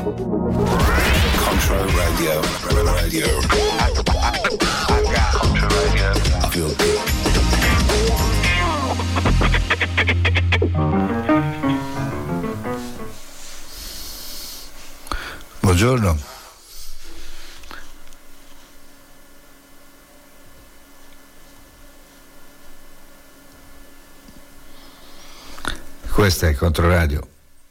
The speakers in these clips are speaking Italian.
Contra Radio. I got Contra Radio. I feel good. Buongiorno. Questa è Controradio.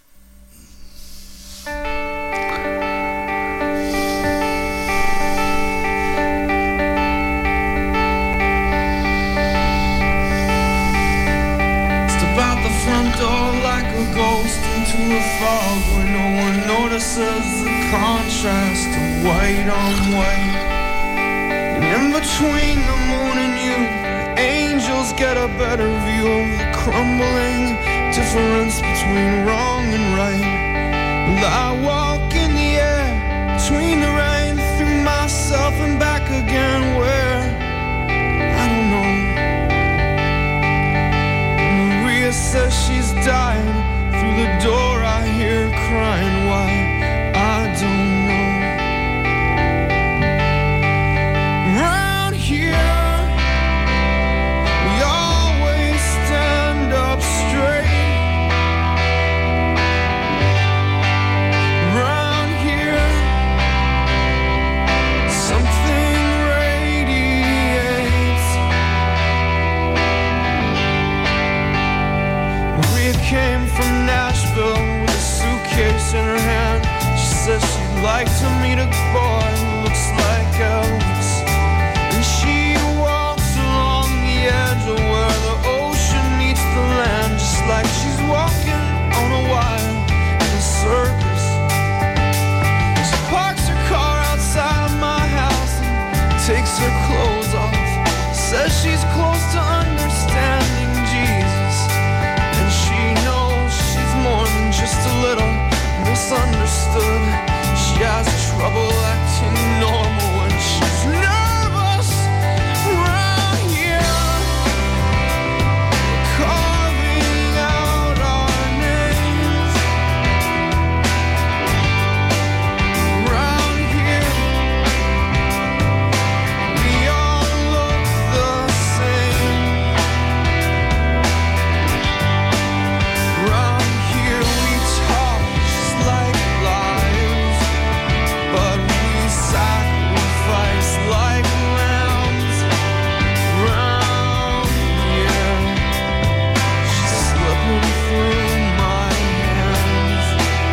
The contrast of white on white, and in between the moon and you, angels get a better view of the crumbling difference between wrong and right. And I walk in the air between the rain, through myself and back again, where I don't know. Maria says she's dying. Through the door I hear her crying. Why? I don't know. Round here, we always stand up straight. Round here, something radiates. We came from Nashville with a suitcase in her hand. Says she'd like to meet a boy who looks like Elvis. And she walks along the edge of where the ocean meets the land, just like she's walking on a wire in a circus. She parks her car outside of my house and takes her clothes off. Says she's close to understanding Jesus, and she knows she's more than just a little misunderstood. She has trouble acting normal when she's nervous. Around here, carving out our names. Around here, we all look the same. Around here, we talk just like liars, but we sacrifice like lambs. Round here, she's slipping through my hands.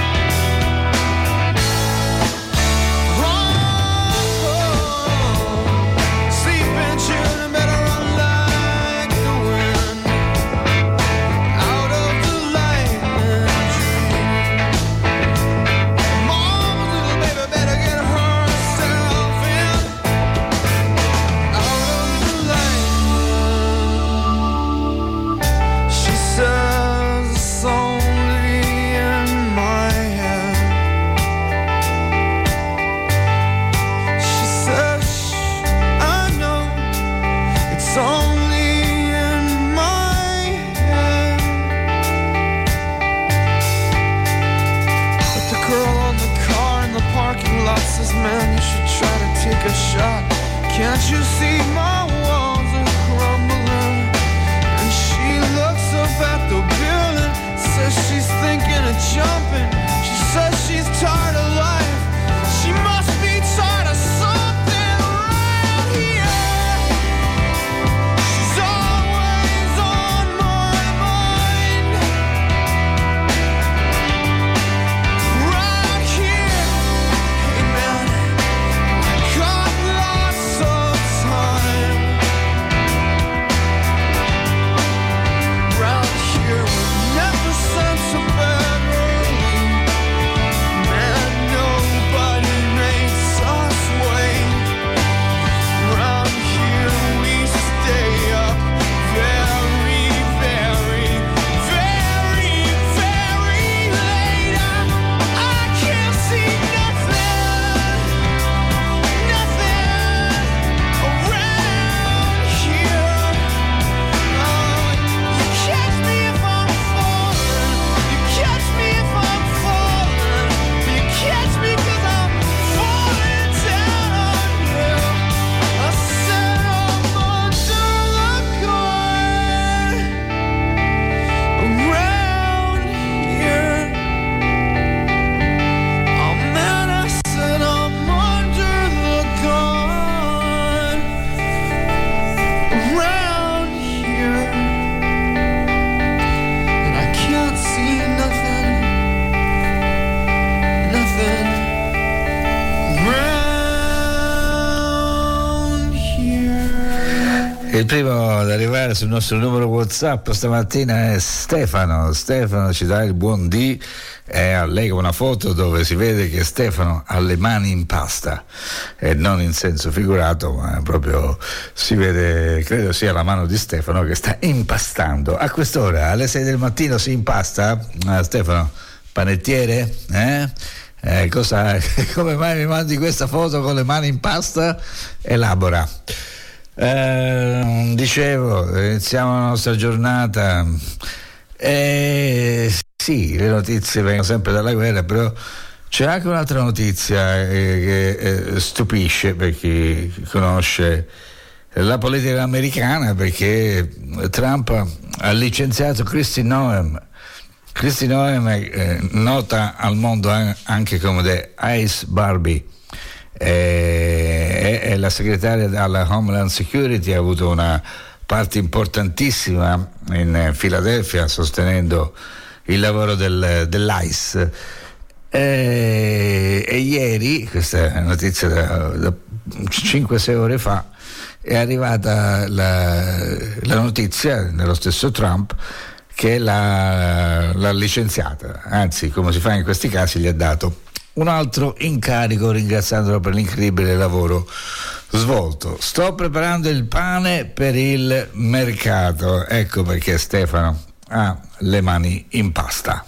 Sleeping children better run like the wind, out of the lightning dream. Mama's little baby better get herself in, out of the lightning. She says it's only in my head. She says, shh, I know it's only in my head. But the girl on the car in the parking lot says, man, you should try to take a shot. Can't you see my walls are crumbling? And she looks up at the building, says she's thinking of jumping. She says she's tired of life. She must be tired of something right here. She's always on my mind. Right here, hey man, got lots of time. Round here, we never sent to bed early. Il primo ad arrivare sul nostro numero WhatsApp stamattina è Stefano. Stefano ci dà il buon dì e allega una foto dove si vede che Stefano ha le mani in pasta, e non in senso figurato, ma proprio si vede, credo sia la mano di Stefano che sta impastando. A quest'ora, alle 6 del mattino, si impasta? Stefano, panettiere? Come mai mi mandi questa foto con le mani in pasta? Elabora. Dicevo, iniziamo la nostra giornata. Sì, le notizie vengono sempre dalla guerra, però c'è anche un'altra notizia che stupisce per chi conosce la politica americana, perché Trump ha licenziato Kristi Noem. Kristi Noem è nota al mondo anche come The Ice Barbie. È la segretaria alla Homeland Security, ha avuto una parte importantissima in Filadelfia sostenendo il lavoro dell'ICE, e ieri, questa è notizia da 5-6 ore fa, è arrivata la notizia dello stesso Trump che l'ha licenziata, anzi, come si fa in questi casi, gli ha dato un altro incarico, ringraziandolo per l'incredibile lavoro svolto. Sto preparando il pane per il mercato, ecco perché Stefano ha le mani in pasta.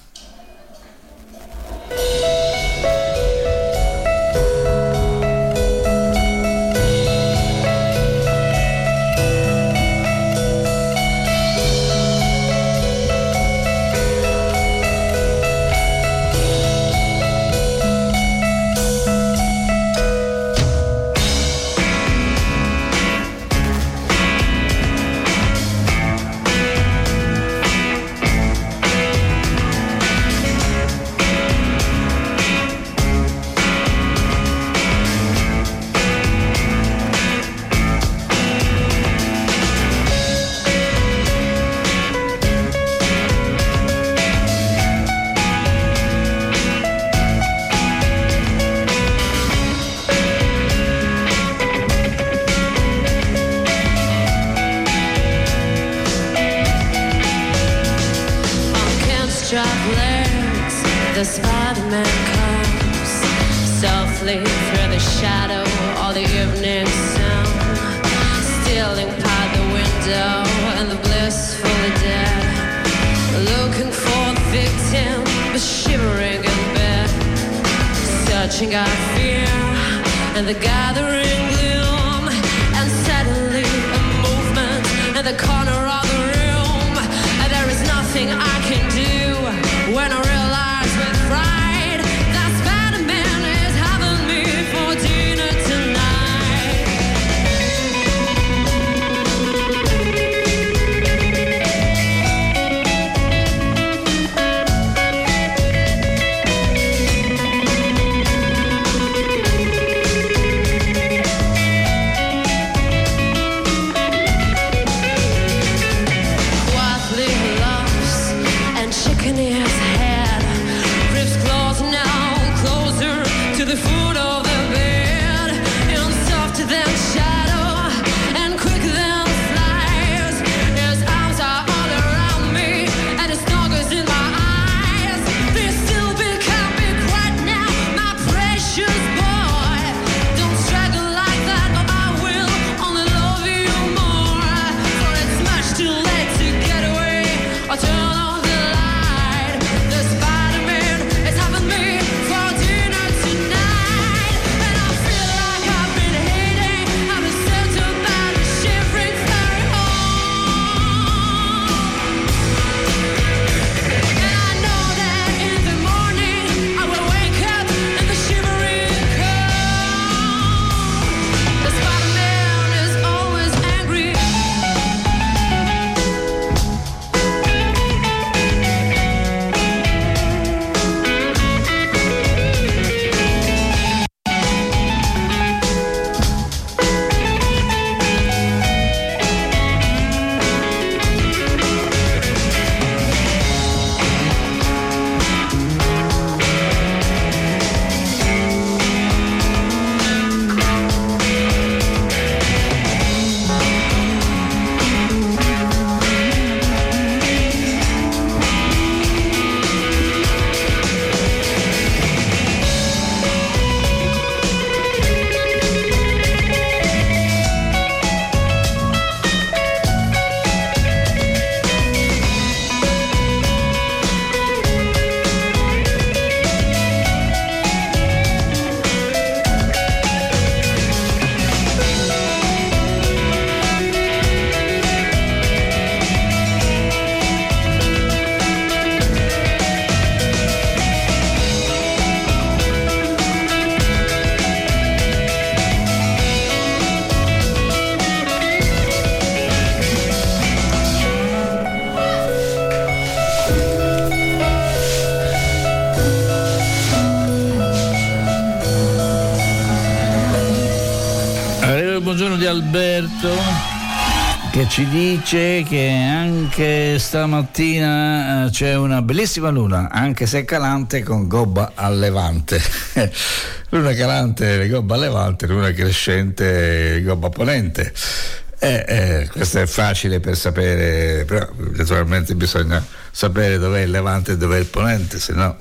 di Alberto che ci dice che anche stamattina c'è una bellissima luna, anche se calante, con gobba a levante. Luna calante, gobba a levante, luna crescente, gobba a ponente. Questo è facile per sapere, però naturalmente bisogna sapere dov'è il levante e dov'è il ponente, se no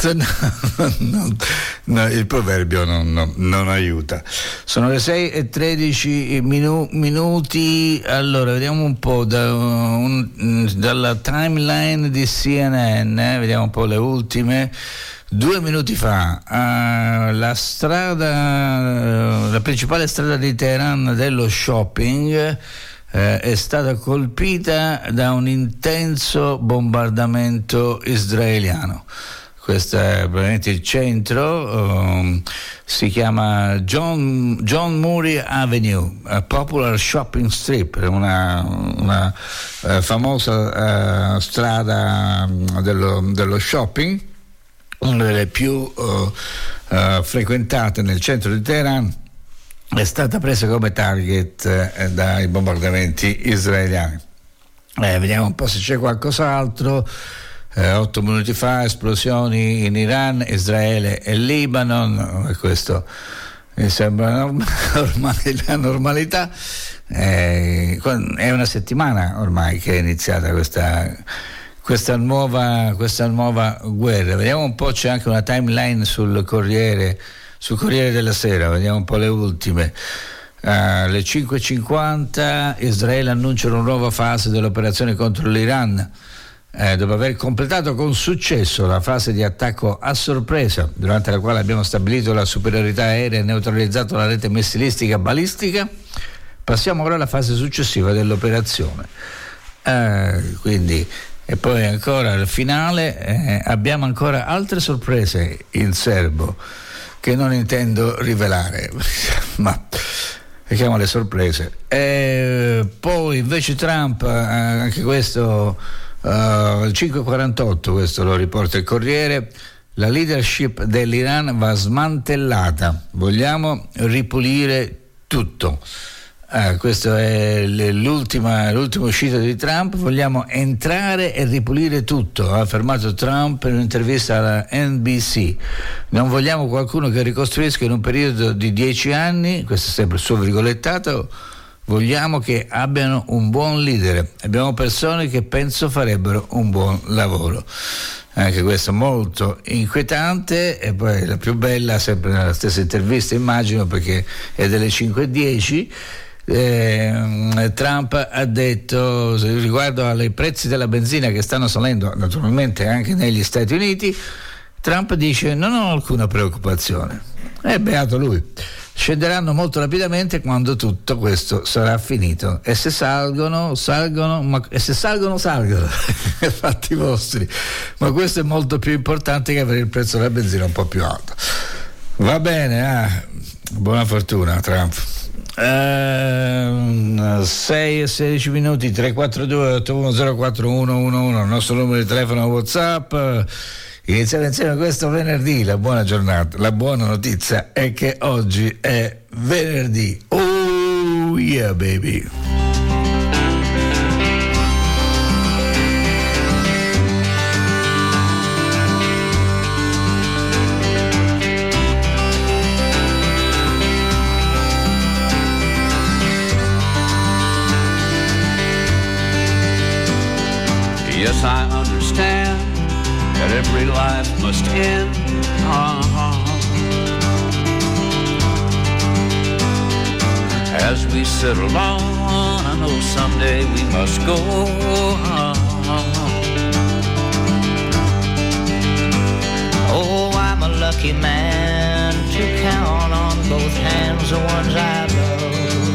il proverbio non aiuta. Sono le 6:13 minuti. Allora vediamo un po' dalla timeline di CNN, vediamo un po' le ultime. 2 minuti fa la principale strada di Teheran dello shopping è stata colpita da un intenso bombardamento israeliano. Questo è probabilmente il centro, si chiama John Murray Avenue, Popular Shopping Strip, una famosa strada dello shopping, una delle più frequentate nel centro di Teheran. È stata presa come target dai bombardamenti israeliani. Vediamo un po' se c'è qualcos'altro. 8 minuti fa esplosioni in Iran, Israele e Libano, e questo mi sembra ormai la normalità. È una settimana ormai che è iniziata questa nuova guerra. Vediamo un po', c'è anche una timeline sul Corriere della Sera, vediamo un po' le ultime. Alle 5:50 Israele annuncia una nuova fase dell'operazione contro l'Iran. Dopo aver completato con successo la fase di attacco a sorpresa, durante la quale abbiamo stabilito la superiorità aerea e neutralizzato la rete missilistica balistica, passiamo ora alla fase successiva dell'operazione. Quindi, e poi ancora al finale abbiamo ancora altre sorprese in serbo che non intendo rivelare, ma chiamiamole sorprese. Poi invece Trump, anche questo 5:48, questo lo riporta il Corriere, la leadership dell'Iran va smantellata, vogliamo ripulire tutto. Questo è l'ultima uscita di Trump, vogliamo entrare e ripulire tutto, ha affermato Trump in un'intervista alla NBC. Non vogliamo qualcuno che ricostruisca in un periodo di 10 anni, questo è sempre il suo virgolettato. Vogliamo che abbiano un buon leader, abbiamo persone che penso farebbero un buon lavoro. Anche questo molto inquietante. E poi la più bella, sempre nella stessa intervista immagino, perché è delle 5:10, Trump ha detto riguardo ai prezzi della benzina che stanno salendo naturalmente anche negli Stati Uniti, Trump dice non ho alcuna preoccupazione, beato lui. Scenderanno molto rapidamente quando tutto questo sarà finito, e se salgono, fatti vostri, ma questo è molto più importante che avere il prezzo della benzina un po' più alto. Va bene, buona fortuna Trump. 6:16 minuti, 342-810-411, il nostro numero di telefono WhatsApp. Iniziamo insieme questo venerdì, la buona giornata, la buona notizia è che oggi è venerdì. Oh yeah baby. Yes, I understand that every life must end. As we settle on, I know someday we must go. Oh, I'm a lucky man to count on both hands the ones I love.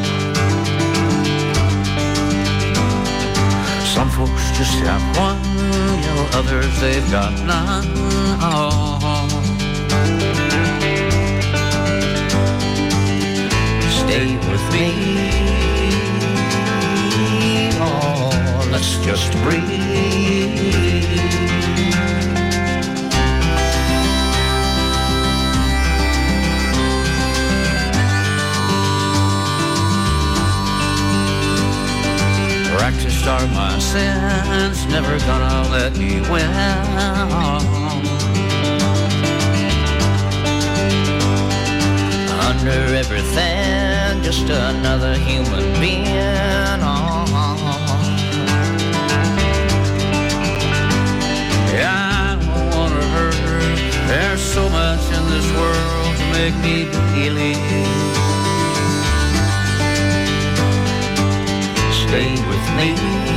Some folks just have one, others they've got none. Stay with me, oh, let's just breathe. are my sins, never gonna let me win. Under everything, just another human being. Yeah, I don't wanna hurt her. There's so much in this world to make me believe. Stay with me.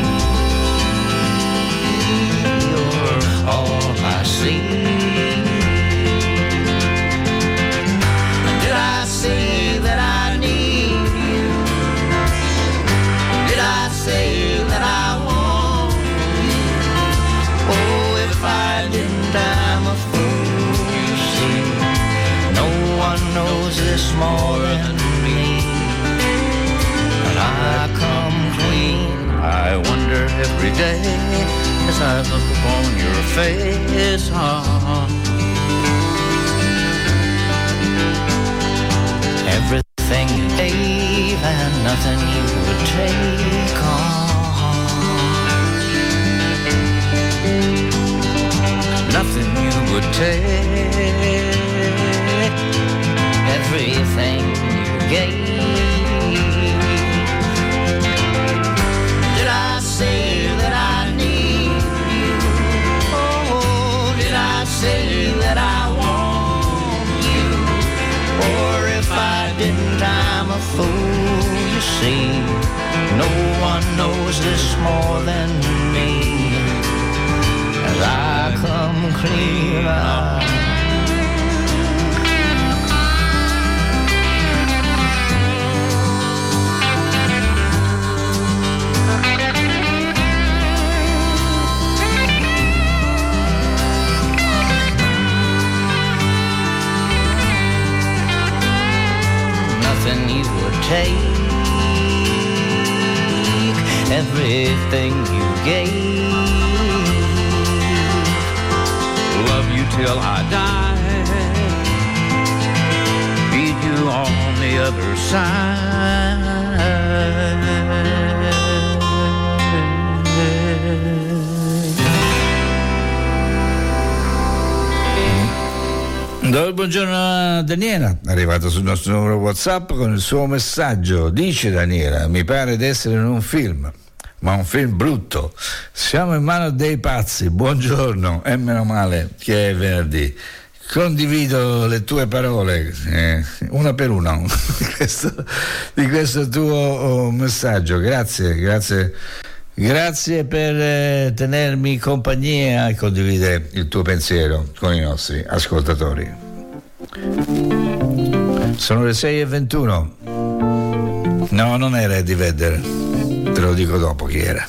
You're all I see. Did I say that I need you? Did I say that I want you? Oh, if I didn't, I'm a fool, you see. No one knows this more than me. And I come clean. I wonder every day as I look upon your face. Everything you gave and nothing you would take on. Nothing you would take. Everything you gave. Did I say that I need you? Oh, did I say that I want you? Or if I didn't, I'm a fool, you see. No one knows this more than me. As I come clean out. Nothing you would take. Everything you gave. Love you till I die. Feed you on the other side. Do il buongiorno a Daniela, è arrivata sul nostro numero WhatsApp con il suo messaggio. Dice Daniela: mi pare di essere in un film, ma un film brutto. Siamo in mano dei pazzi. Buongiorno, e meno male che è venerdì. Condivido le tue parole, una per una, di questo tuo messaggio. Grazie per tenermi compagnia e condividere il tuo pensiero con i nostri ascoltatori. Sono le 6:21. No, non era Eddie Vedder, te lo dico dopo chi era.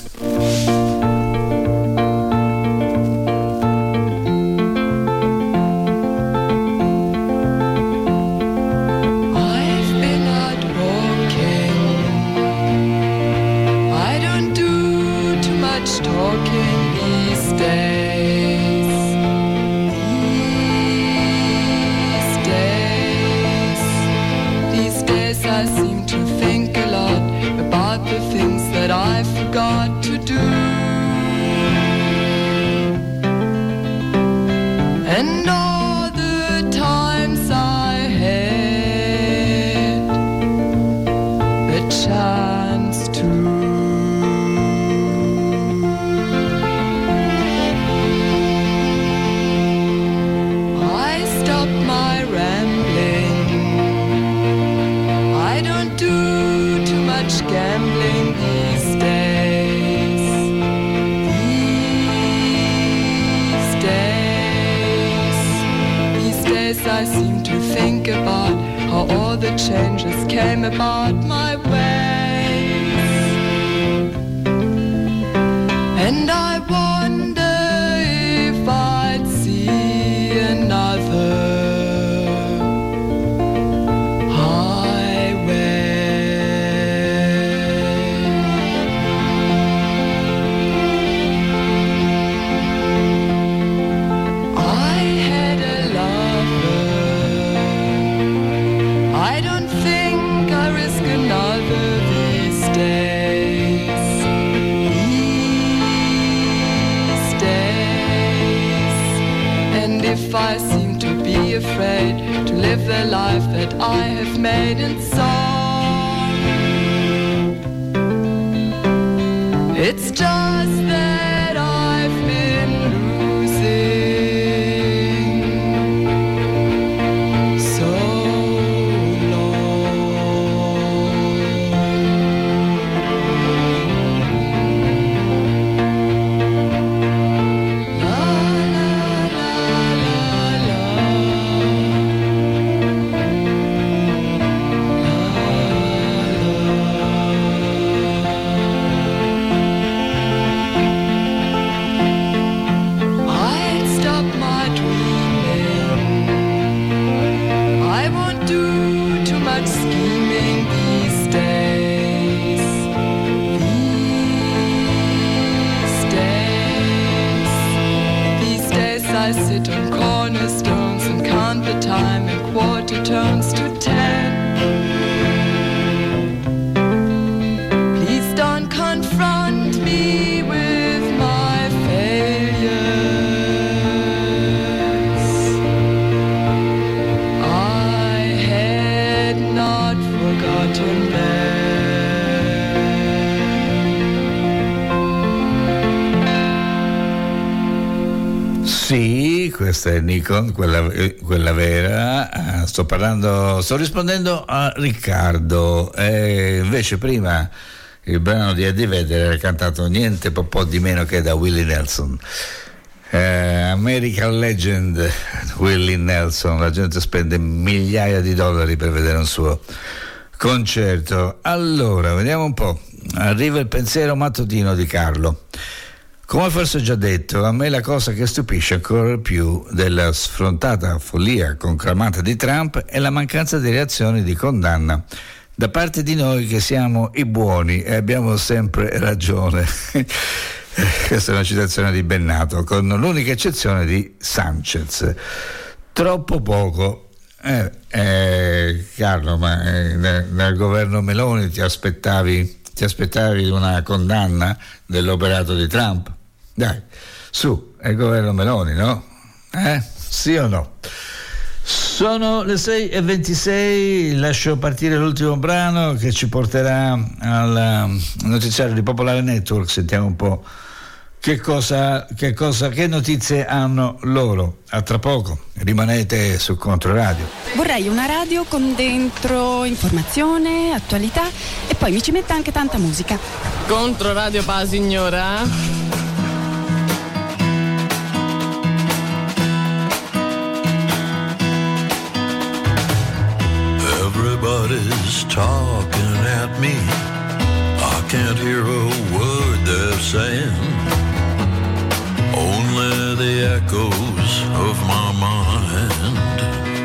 Changes came about my way, and I wonder if I'd see another I don't think I risk another live the life that I have made in song. It's just that I've been losing so I sit on cornerstones and count the time in quarter turns to 10. Please don't confront me with my failures. I had not forgotten them. Sì, questa è Nikon, quella vera. Sto rispondendo a Riccardo. Invece prima il brano di Eddie Vedder era cantato niente po' di meno che da Willie Nelson. American Legend Willie Nelson, la gente spende migliaia di dollari per vedere un suo concerto. Allora, vediamo un po'. Arriva il pensiero mattutino di Carlo. Come forse ho già detto, a me la cosa che stupisce ancora più della sfrontata follia conclamata di Trump è la mancanza di reazioni di condanna da parte di noi che siamo i buoni e abbiamo sempre ragione. Questa è una citazione di Bennato, con l'unica eccezione di Sanchez. Troppo poco. Carlo, ma nel governo Meloni ti aspettavi una condanna dell'operato di Trump? Dai, su, è il governo Meloni, no? Sì o no? Sono le 6:26, lascio partire l'ultimo brano che ci porterà al notiziario di Popolare Network. Sentiamo un po' che notizie hanno loro. A tra poco, rimanete su Controradio. Vorrei una radio con dentro informazione, attualità e poi mi ci metta anche tanta musica. Controradio pa signora. Everybody's talking at me. I can't hear a word they're saying. Only the echoes of my mind.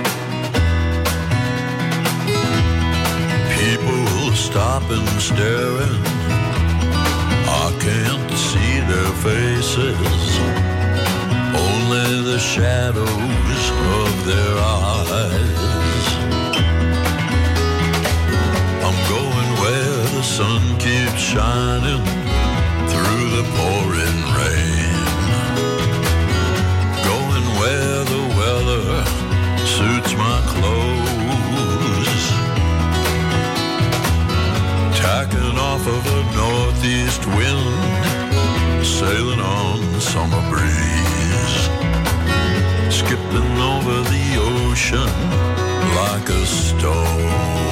People stop and staring. I can't see their faces. Only the shadows of their eyes. I'm going where the sun keeps shining through the pouring rain. Going where the weather suits my clothes. Tacking off of a northeast wind, sailing on summer breeze. Skipping over the ocean like a stone.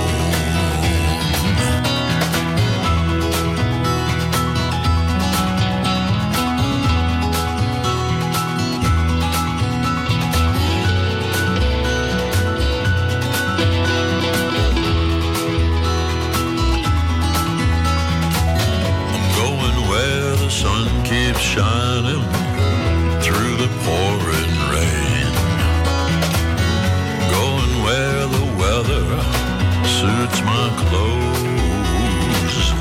Shining through the pouring rain. Going where the weather suits my clothes.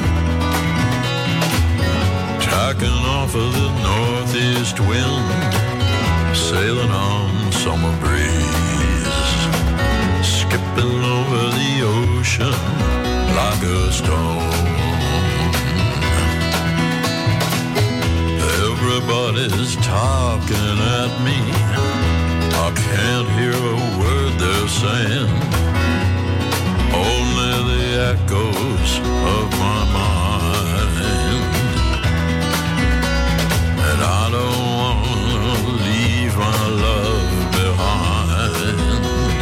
Tacking off of the northeast wind, sailing on summer breeze. Skipping over the ocean like a stone. Everybody's talking at me. I can't hear a word they're saying, only the echoes of my mind. And I don't want to leave my love behind.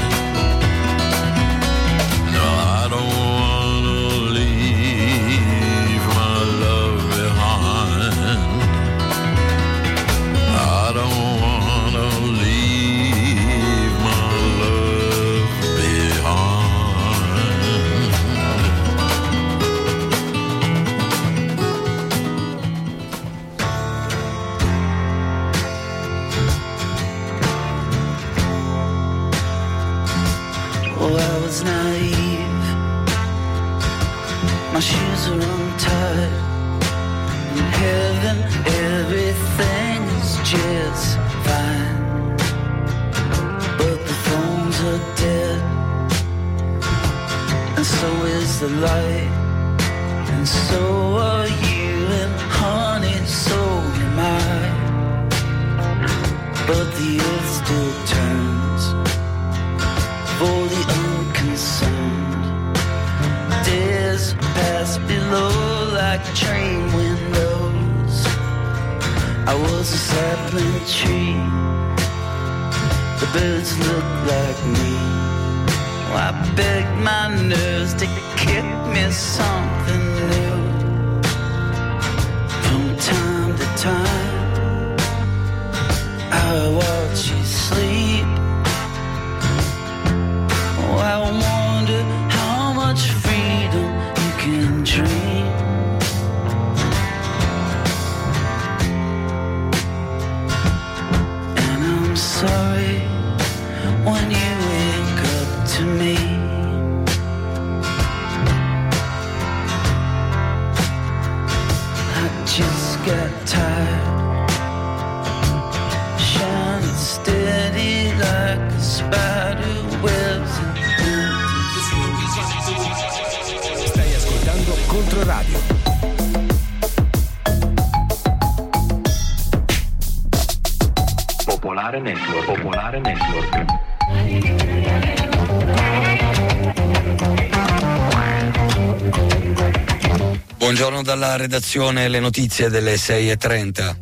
No, I don't want to leave my love behind. I don't want to leave my love behind. Oh, I was naive. My shoes are untied. In heaven, everything is just fine. But the phones are dead, and so is the light, and so are you, and honey, so am I. But the earth still turns for the unconcerned. Days pass below like train windows. I was a sapling tree. The birds look like me. Oh, I begged my nerves to kick me something new. From time to time, I watch you sleep. Oh, I wonder how much freedom you can dream. And I'm sorry when you wake up to me. I just got tired, shining steady like a spider webs. Stai ascoltando Controradio. Popolare Network. Popolare Network. Buongiorno dalla redazione, le notizie delle 6:30.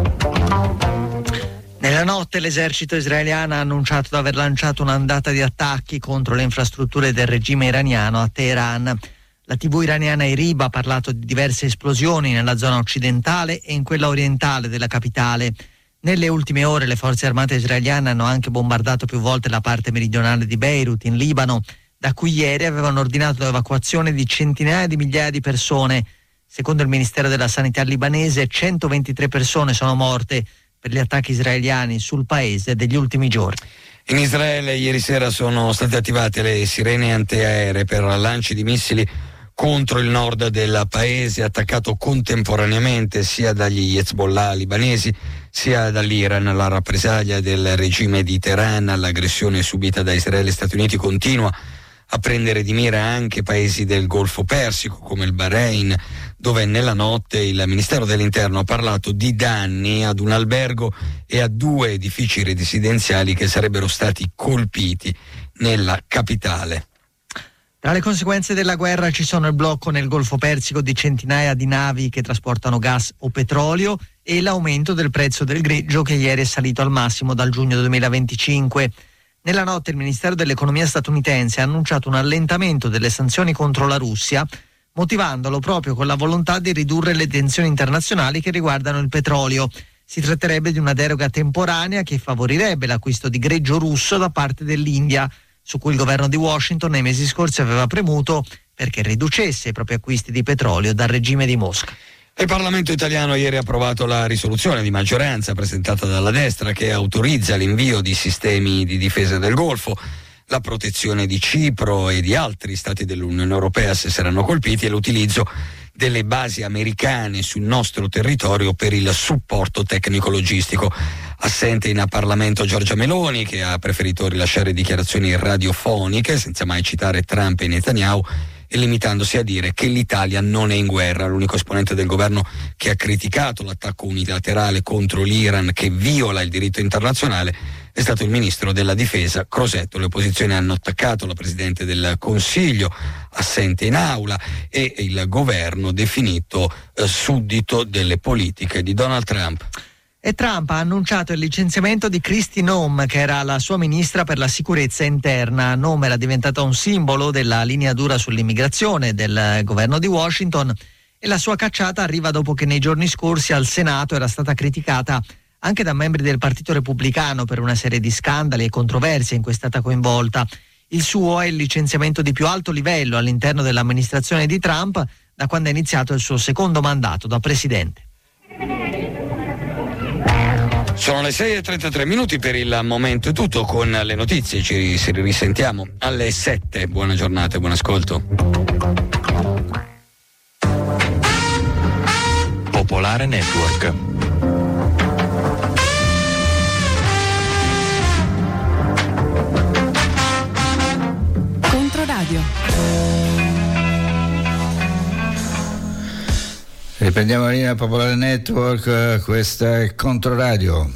Nella notte l'esercito israeliano ha annunciato di aver lanciato un'ondata di attacchi contro le infrastrutture del regime iraniano a Teheran. La TV iraniana IRIB ha parlato di diverse esplosioni nella zona occidentale e in quella orientale della capitale. Nelle ultime ore le forze armate israeliane hanno anche bombardato più volte la parte meridionale di Beirut, in Libano, da cui ieri avevano ordinato l'evacuazione di centinaia di migliaia di persone. Secondo il Ministero della Sanità libanese, 123 persone sono morte per gli attacchi israeliani sul paese degli ultimi giorni. In Israele ieri sera sono state attivate le sirene antiaeree per lanci di missili contro il nord del paese, attaccato contemporaneamente sia dagli Hezbollah libanesi sia dall'Iran. La rappresaglia del regime di Teheran all'aggressione subita da Israele e Stati Uniti continua a prendere di mira anche paesi del Golfo Persico come il Bahrain, dove nella notte il Ministero dell'Interno ha parlato di danni ad un albergo e a 2 edifici residenziali che sarebbero stati colpiti nella capitale. Tra le conseguenze della guerra ci sono il blocco nel Golfo Persico di centinaia di navi che trasportano gas o petrolio e l'aumento del prezzo del greggio che ieri è salito al massimo dal giugno 2025. Nella notte il Ministero dell'Economia statunitense ha annunciato un allentamento delle sanzioni contro la Russia, motivandolo proprio con la volontà di ridurre le tensioni internazionali che riguardano il petrolio. Si tratterebbe di una deroga temporanea che favorirebbe l'acquisto di greggio russo da parte dell'India, su cui il governo di Washington nei mesi scorsi aveva premuto perché riducesse i propri acquisti di petrolio dal regime di Mosca. Il Parlamento italiano ieri ha approvato la risoluzione di maggioranza presentata dalla destra che autorizza l'invio di sistemi di difesa del Golfo, la protezione di Cipro e di altri stati dell'Unione Europea se saranno colpiti e l'utilizzo delle basi americane sul nostro territorio per il supporto tecnico-logistico. Assente in Parlamento Giorgia Meloni, che ha preferito rilasciare dichiarazioni radiofoniche senza mai citare Trump e Netanyahu e limitandosi a dire che l'Italia non è in guerra. L'unico esponente del governo che ha criticato l'attacco unilaterale contro l'Iran che viola il diritto internazionale è stato il ministro della difesa Crosetto. Le opposizioni hanno attaccato la Presidente del Consiglio, assente in aula, e il governo definito suddito delle politiche di Donald Trump. E Trump ha annunciato il licenziamento di Kristi Noem, che era la sua ministra per la sicurezza interna. Noem era diventata un simbolo della linea dura sull'immigrazione del governo di Washington, e la sua cacciata arriva dopo che nei giorni scorsi al Senato era stata criticata anche da membri del Partito Repubblicano per una serie di scandali e controversie in cui è stata coinvolta. Il suo è il licenziamento di più alto livello all'interno dell'amministrazione di Trump da quando è iniziato il suo secondo mandato da presidente. Sono le 6:33 per il momento, è tutto con le notizie, ci risentiamo alle 7. Buona giornata e buon ascolto. Popolare Network. Controradio. Riprendiamo la linea Popolare Network, questa è Controradio.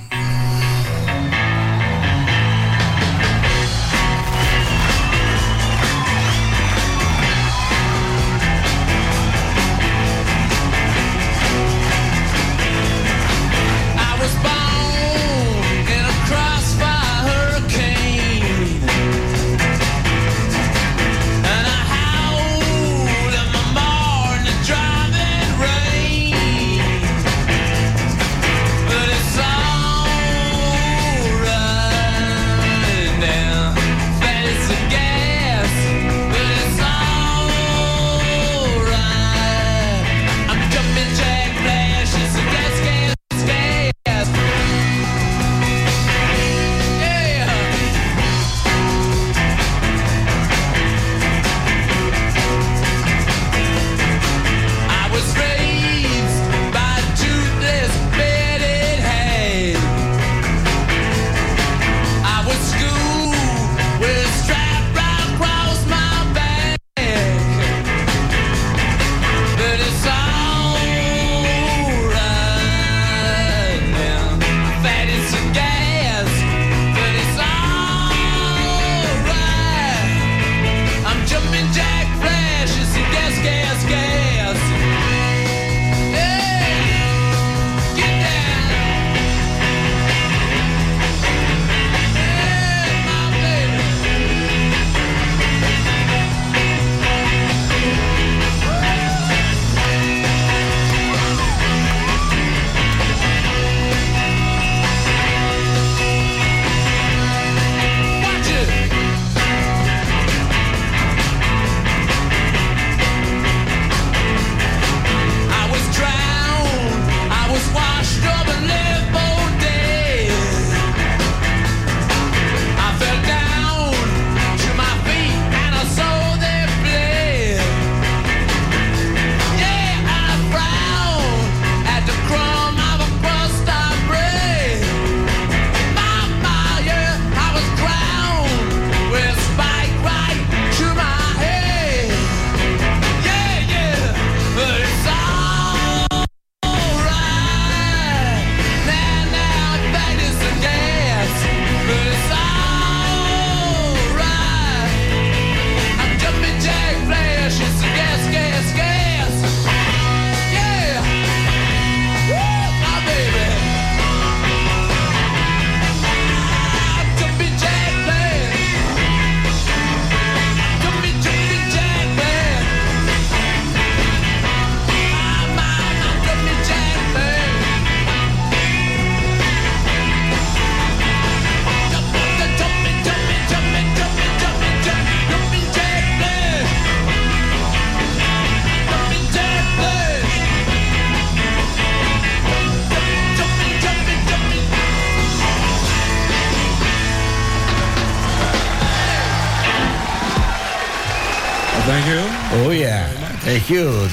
Thank you. Oh yeah, thank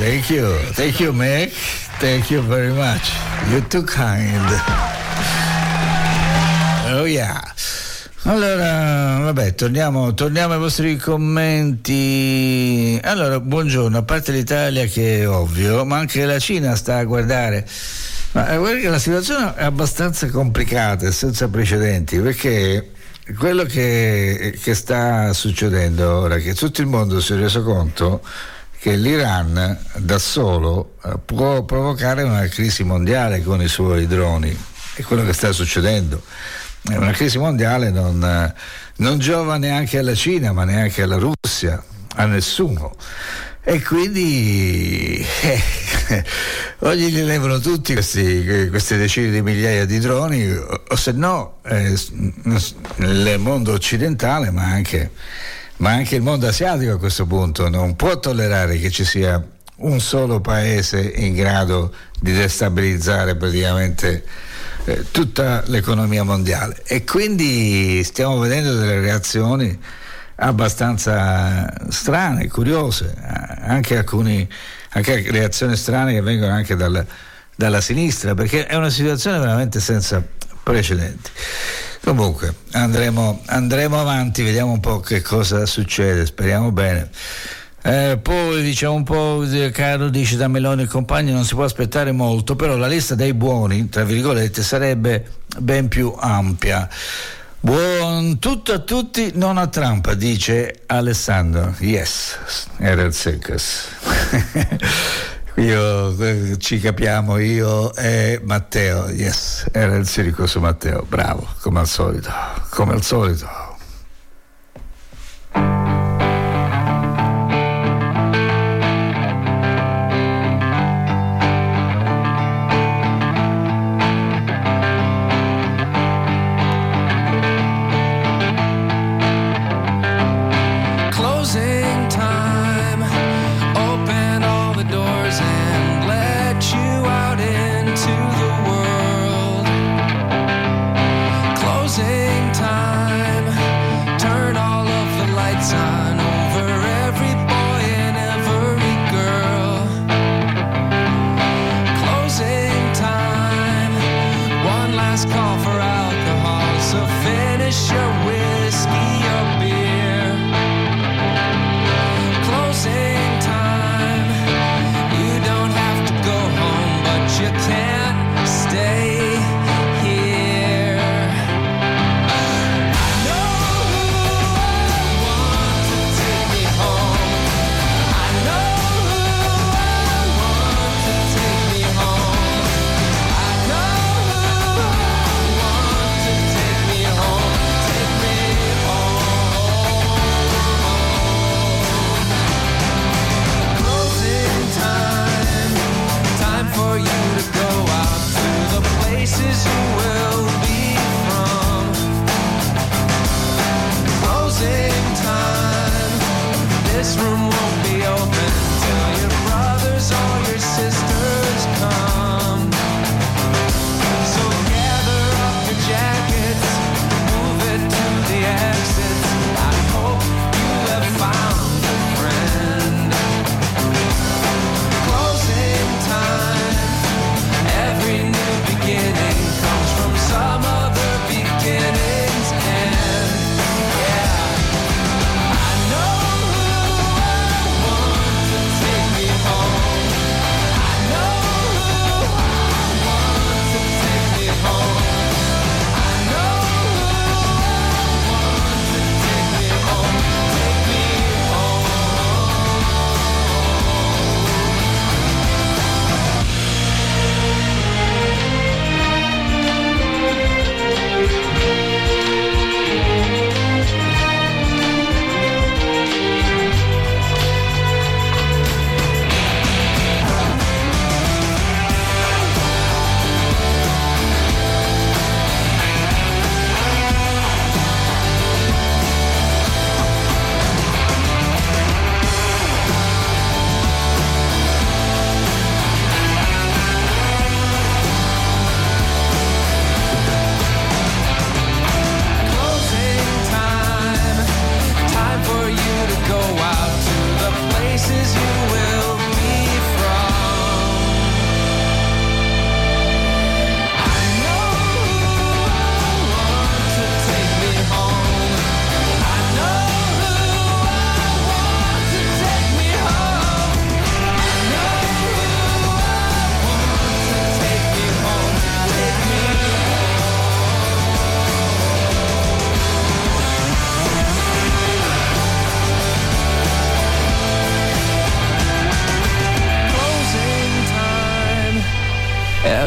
you, Mick. Thank you very much. You're too kind. Oh yeah. Allora, vabbè, torniamo ai vostri commenti. Allora, buongiorno, a parte l'Italia che è ovvio, ma anche la Cina sta a guardare Ma guarda che la situazione è abbastanza complicata e senza precedenti, perché quello che sta succedendo ora è che tutto il mondo si è reso conto che l'Iran da solo può provocare una crisi mondiale con i suoi droni. È quello che sta succedendo. È una crisi mondiale non giova neanche alla Cina, ma neanche alla Russia, a nessuno. E quindi oggi li levano tutti queste decine di migliaia di droni, o se no nel mondo occidentale, ma anche il mondo asiatico a questo punto non può tollerare che ci sia un solo paese in grado di destabilizzare praticamente tutta l'economia mondiale. E quindi stiamo vedendo delle reazioni abbastanza strane, curiose, anche reazioni strane che vengono anche dalla sinistra, perché è una situazione veramente senza precedenti. Comunque andremo avanti, vediamo un po' che cosa succede, speriamo bene. Poi diciamo un po', Carlo dice da Meloni e compagni non si può aspettare molto, però la lista dei buoni, tra virgolette, sarebbe ben più ampia. Buon tutto a tutti, non a Trump, dice Alessandro. Yes, era il circus. Ci capiamo io e Matteo. Yes, era il circus Matteo. Bravo, come al solito.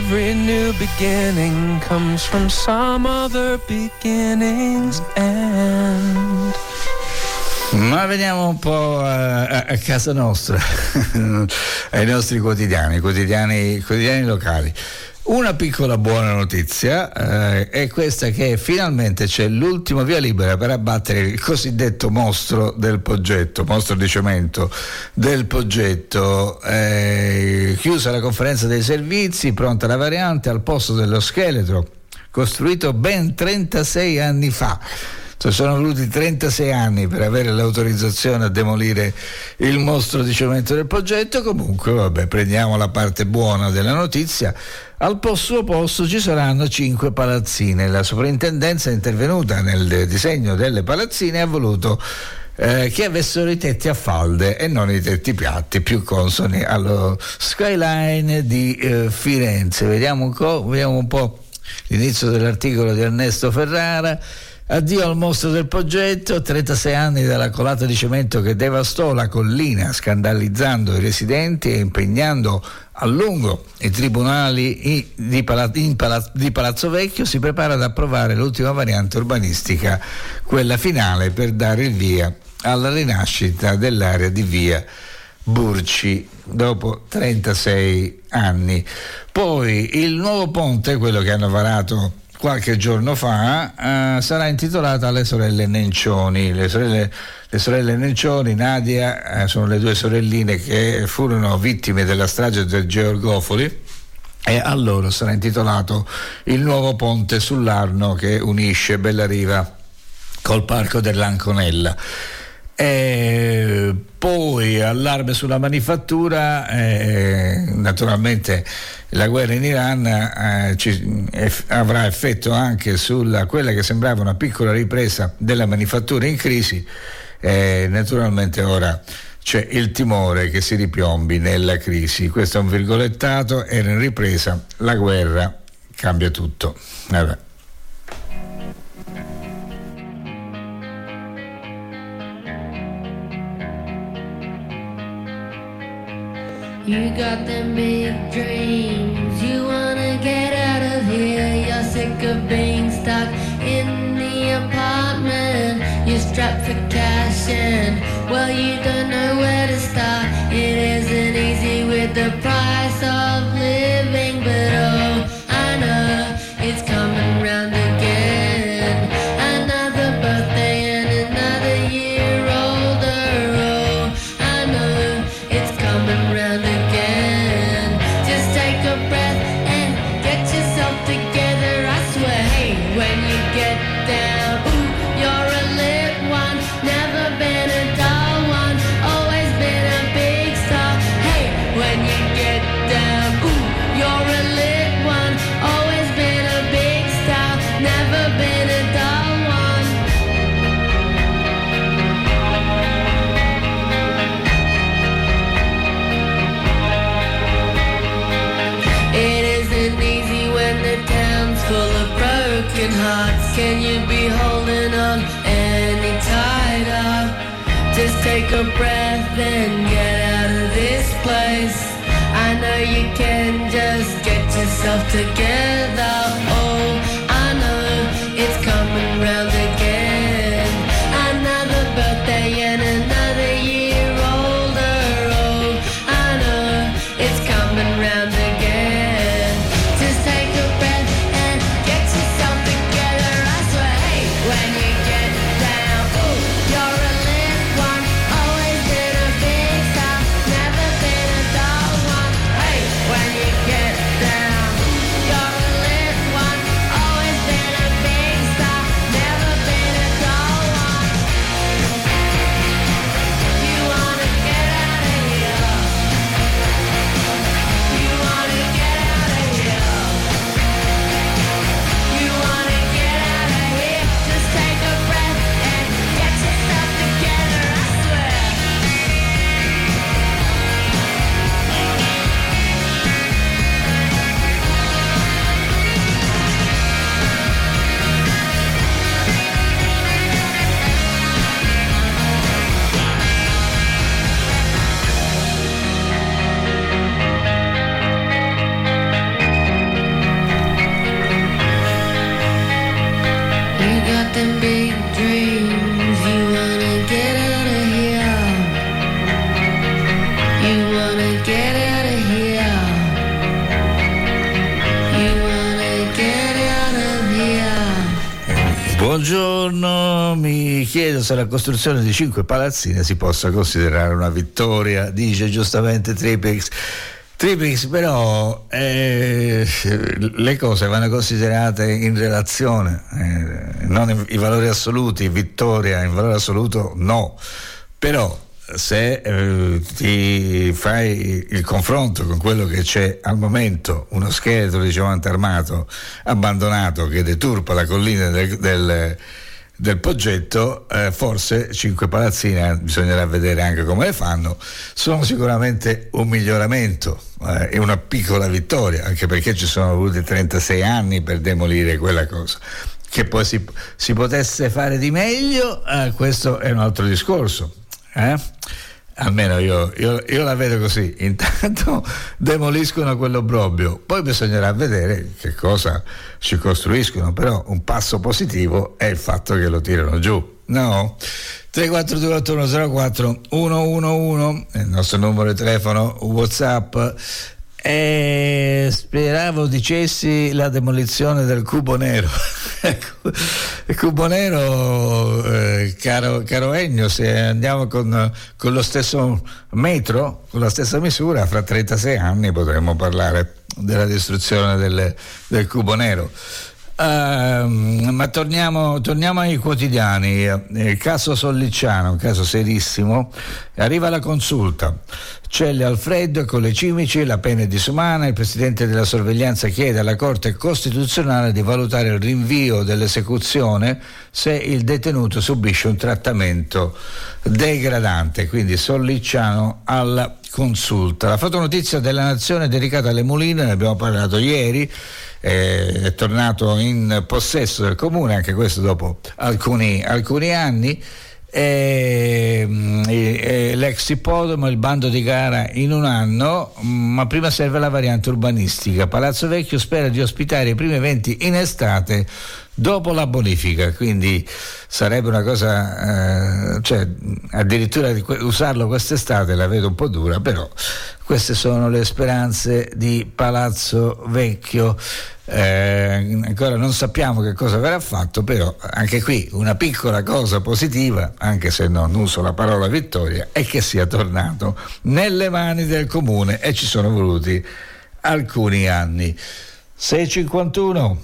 Every new beginning comes from some other beginning's end. Ma veniamo un po' a casa nostra, ai nostri quotidiani locali. Una piccola buona notizia è questa, che finalmente c'è l'ultimo via libera per abbattere il cosiddetto mostro del Poggetto, mostro di cemento del Poggetto. Chiusa la conferenza dei servizi, pronta la variante al posto dello scheletro costruito ben 36 anni fa. Sono voluti 36 anni per avere l'autorizzazione a demolire il mostro di cemento del Poggetto. Comunque, vabbè, prendiamo la parte buona della notizia. Al suo posto ci saranno 5 palazzine. La soprintendenza è intervenuta nel disegno delle palazzine e ha voluto che avessero i tetti a falde e non i tetti piatti, più consoni allo skyline di Firenze. Vediamo un po' l'inizio dell'articolo di Ernesto Ferrara. Addio al mostro del Poggetto, 36 anni dalla colata di cemento che devastò la collina, scandalizzando i residenti e impegnando a lungo i tribunali di Palazzo Vecchio. Si prepara ad approvare l'ultima variante urbanistica, quella finale, per dare il via alla rinascita dell'area di via Burci dopo 36 anni. Poi il nuovo ponte, quello che hanno varato qualche giorno fa, sarà intitolata alle sorelle Nencioni. Le sorelle Nencioni, Nadia, sono le due sorelline che furono vittime della strage del Georgofoli, e a loro sarà intitolato il nuovo ponte sull'Arno che unisce Bellariva col parco dell'Anconella. E poi allarme sulla manifattura, naturalmente la guerra in Iran avrà effetto anche sulla quella che sembrava una piccola ripresa della manifattura in crisi. Naturalmente ora c'è il timore che si ripiombi nella crisi. Questo è un virgolettato, era in ripresa, la guerra cambia tutto. Vabbè. You got them big dreams, you wanna get out of here. You're sick of being stuck in the apartment. You're strapped for cash and, well, you don't know where to start. It isn't easy with the price of living, but oh, I know it's coming round again. Another birthday and another year older. Oh, I know it's coming round again. Can you be holding on any tighter? Just take a breath and get out of this place. I know you can, just get yourself together. Oh, I know it's coming round again. Another birthday and another year older. Oh, I know it's coming round again. Just take a breath and get yourself together. When you get down, ooh, you're a lit one. Always been a big star, never been a dull one. Hey, when you get down, you're a lit one. Buongiorno, mi chiedo se la costruzione di 5 palazzine si possa considerare una vittoria, dice giustamente Tripix, però le cose vanno considerate in relazione, non i valori assoluti. Vittoria in valore assoluto no, però se ti fai il confronto con quello che c'è al momento, uno scheletro di gigante armato abbandonato che deturpa la collina del Poggetto, forse 5 palazzine, bisognerà vedere anche come le fanno, sono sicuramente un miglioramento e una piccola vittoria, anche perché ci sono voluti 36 anni per demolire quella cosa. Che poi si potesse fare di meglio, questo è un altro discorso. Almeno io la vedo così. Intanto demoliscono quell'obbrobrio, poi bisognerà vedere che cosa ci costruiscono, però un passo positivo è il fatto che lo tirano giù, no? 3428104 è il nostro numero di telefono, WhatsApp. Speravo dicessi la demolizione del cubo nero. Il cubo nero, caro Ennio, se andiamo con lo stesso metro, con la stessa misura, fra 36 anni potremmo parlare della distruzione del cubo nero. Ma torniamo ai quotidiani. Il caso Sollicciano, un caso serissimo. Arriva la consulta, Celle al freddo con le cimici, la pena è disumana. Il presidente della sorveglianza chiede alla Corte Costituzionale di valutare il rinvio dell'esecuzione se il detenuto subisce un trattamento degradante. Quindi Sollicciano alla consulta. La fotonotizia della Nazione dedicata alle muline, ne abbiamo parlato ieri. È tornato in possesso del comune, anche questo dopo alcuni anni. L'ex ippodromo, il bando di gara in un anno, ma prima serve la variante urbanistica. Palazzo Vecchio spera di ospitare i primi eventi in estate dopo la bonifica, quindi sarebbe una cosa, cioè addirittura usarlo quest'estate la vedo un po' dura, però queste sono le speranze di Palazzo Vecchio. Ancora non sappiamo che cosa verrà fatto, però anche qui una piccola cosa positiva, anche se non uso la parola vittoria, è che sia tornato nelle mani del comune, e ci sono voluti alcuni anni. 6:51.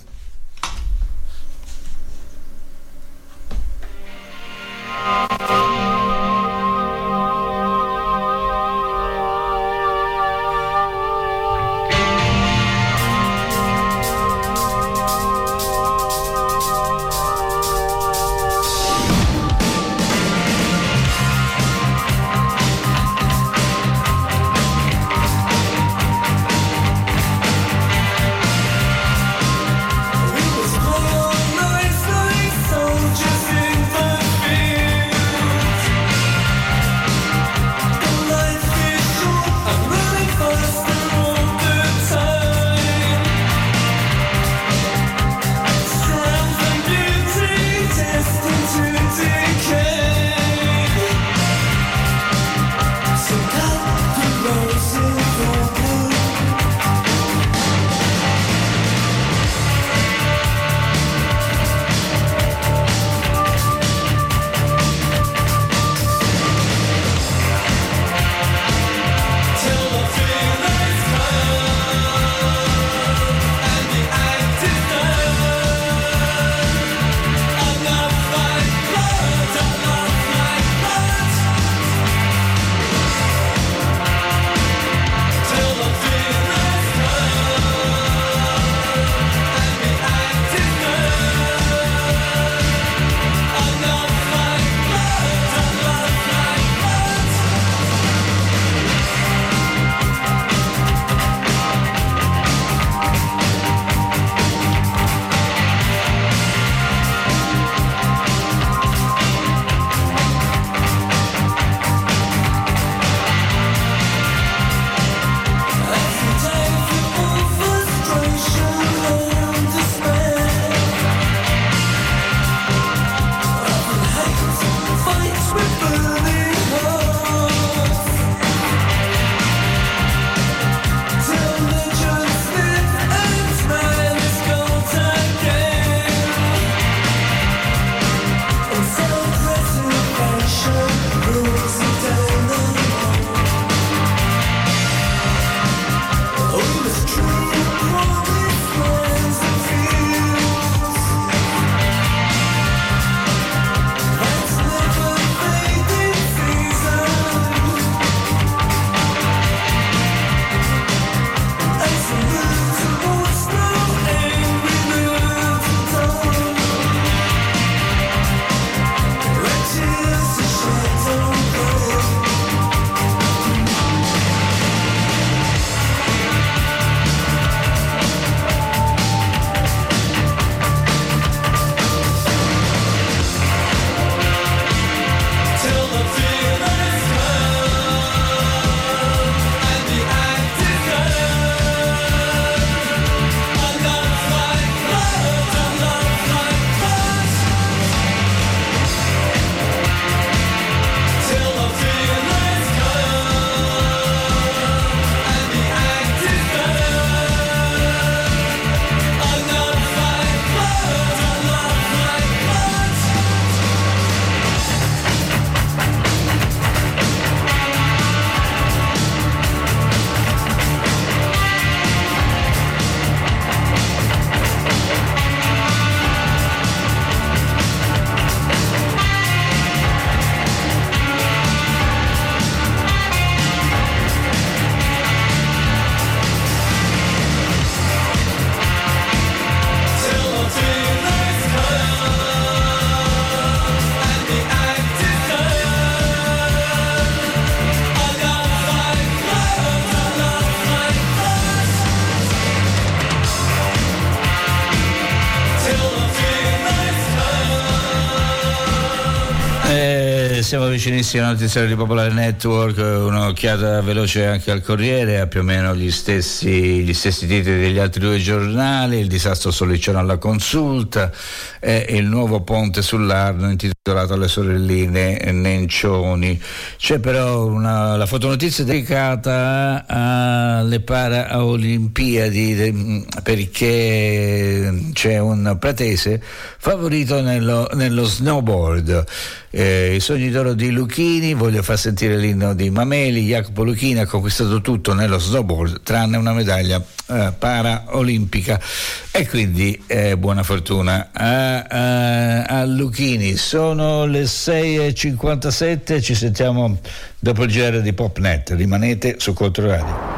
siamo vicinissimi alla notizia di Popolare Network, un'occhiata veloce anche al Corriere, ha più o meno gli stessi titoli degli altri due giornali: il disastro Sollicciano alla Consulta e il nuovo ponte sull'Arno intitolato alle sorelline Nencioni. C'è però la fotonotizia dedicata alle Paralimpiadi, perché c'è un pratese favorito nello snowboard. I sogni d'oro di Lucchini, voglio far sentire l'inno di Mameli. Jacopo Lucchini ha conquistato tutto nello snowboard tranne una medaglia paraolimpica, e quindi buona fortuna a Lucchini. Sono le 6:57, ci sentiamo dopo il GR di Popnet, rimanete su Controradio.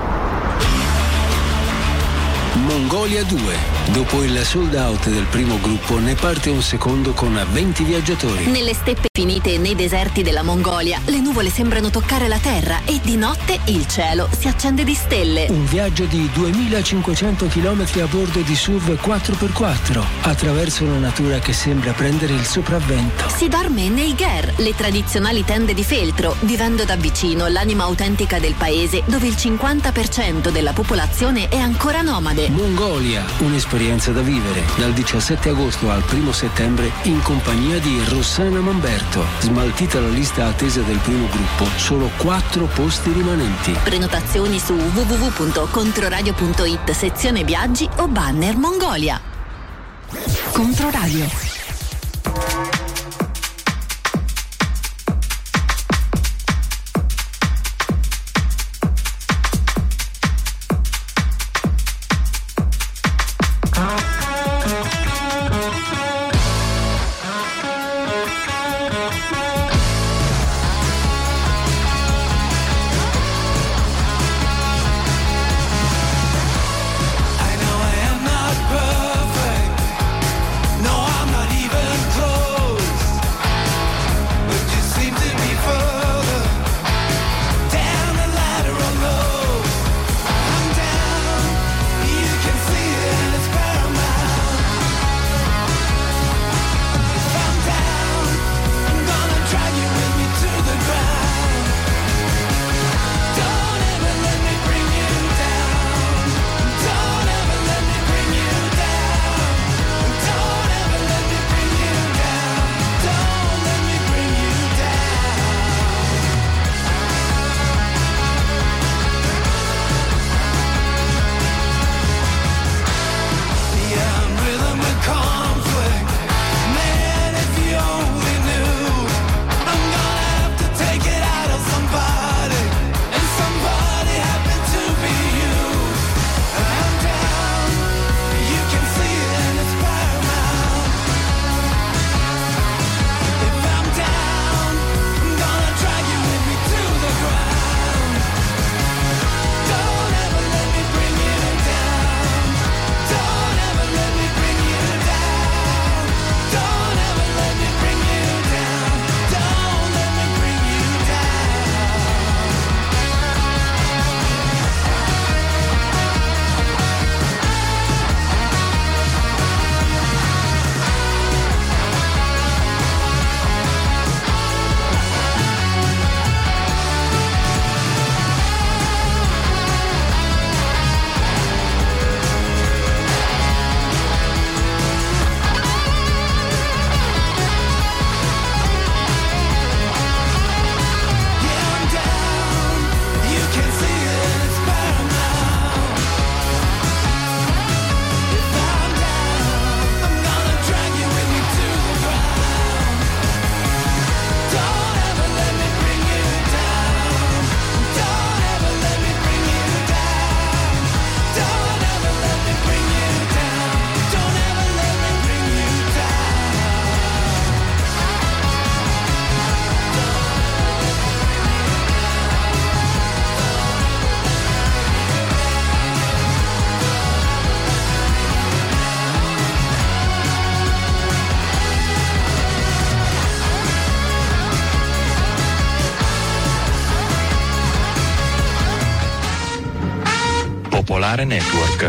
Mongolia 2. Dopo il sold out del primo gruppo ne parte un secondo con 20 viaggiatori. Nelle steppe finite e nei deserti della Mongolia le nuvole sembrano toccare la terra e di notte il cielo si accende di stelle. Un viaggio di 2500 km a bordo di SUV 4x4 attraverso una natura che sembra prendere il sopravvento. Si dorme nei ger, le tradizionali tende di feltro, vivendo da vicino l'anima autentica del paese dove il 50% della popolazione è ancora nomade. Mongolia, un'esperienza da vivere dal 17 agosto al 1 settembre in compagnia di Rossana Mamberto. Smaltita la lista attesa del primo gruppo, solo 4 posti rimanenti. Prenotazioni su www.controradio.it, sezione viaggi o banner Mongolia. Controradio. Popolare Network.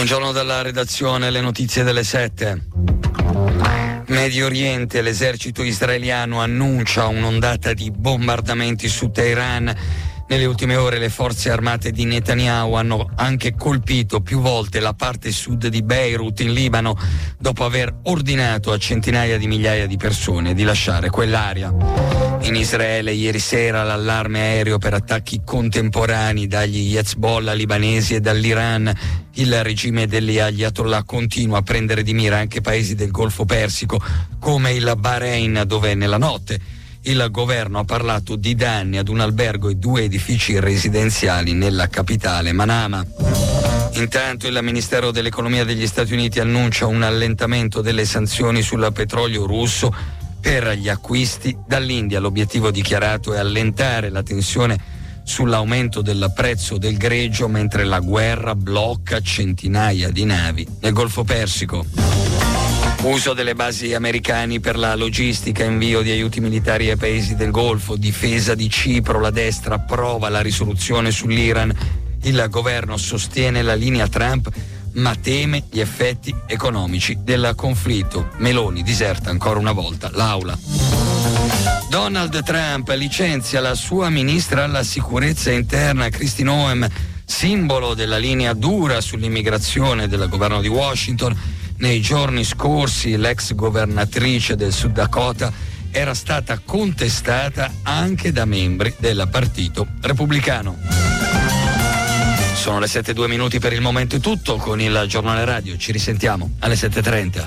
Buongiorno dalla redazione, le notizie delle 7. Medio Oriente, l'esercito israeliano annuncia un'ondata di bombardamenti su Teheran. Nelle ultime ore le forze armate di Netanyahu hanno anche colpito più volte la parte sud di Beirut in Libano, dopo aver ordinato a centinaia di migliaia di persone di lasciare quell'area. In Israele ieri sera l'allarme aereo per attacchi contemporanei dagli Hezbollah libanesi e dall'Iran. Il regime degli Ayatollah continua a prendere di mira anche paesi del Golfo Persico come il Bahrain, dove nella notte il governo ha parlato di danni ad un albergo e 2 edifici residenziali nella capitale Manama. Intanto il Ministero dell'Economia degli Stati Uniti annuncia un allentamento delle sanzioni sul petrolio russo per gli acquisti dall'India. L'obiettivo dichiarato è allentare la tensione sull'aumento del prezzo del greggio mentre la guerra blocca centinaia di navi nel Golfo Persico. Uso delle basi americane per la logistica, invio di aiuti militari ai paesi del Golfo, difesa di Cipro, la destra approva la risoluzione sull'Iran, il governo sostiene la linea Trump ma teme gli effetti economici del conflitto. Meloni diserta ancora una volta l'Aula. Donald Trump licenzia la sua ministra alla sicurezza interna Kristi Noem, simbolo della linea dura sull'immigrazione del governo di Washington. Nei giorni scorsi l'ex governatrice del Sud Dakota era stata contestata anche da membri del Partito Repubblicano. Sono le 7:02 per il momento è tutto con il giornale radio. Ci risentiamo alle 7:30.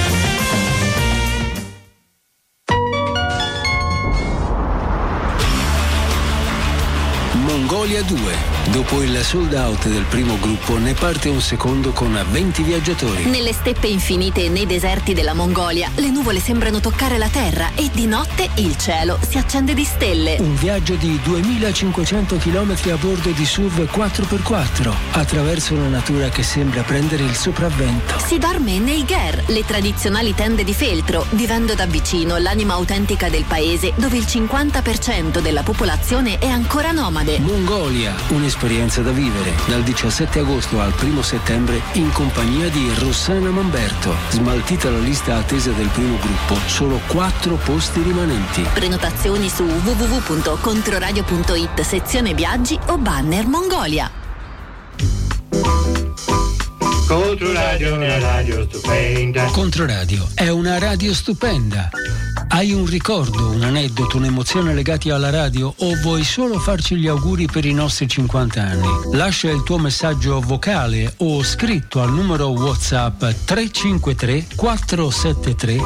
Mongolia 2. Dopo il sold out del primo gruppo ne parte un secondo con 20 viaggiatori. Nelle steppe infinite e nei deserti della Mongolia le nuvole sembrano toccare la terra e di notte il cielo si accende di stelle. Un viaggio di 2500 km a bordo di SUV 4x4 attraverso una natura che sembra prendere il sopravvento. Si dorme nei ger, le tradizionali tende di feltro, vivendo da vicino l'anima autentica del paese dove il 50% della popolazione è ancora nomade. Mongolia, un'esperienza da vivere dal 17 agosto al 1 settembre in compagnia di Rossana Mamberto. Smaltita la lista attesa del primo gruppo, solo 4 posti rimanenti. Prenotazioni su www.controradio.it sezione viaggi o banner Mongolia. Controradio è una radio stupenda. Controradio è una radio stupenda. Hai un ricordo, un aneddoto, un'emozione legati alla radio o vuoi solo farci gli auguri per i nostri 50 anni? Lascia il tuo messaggio vocale o scritto al numero WhatsApp 353 473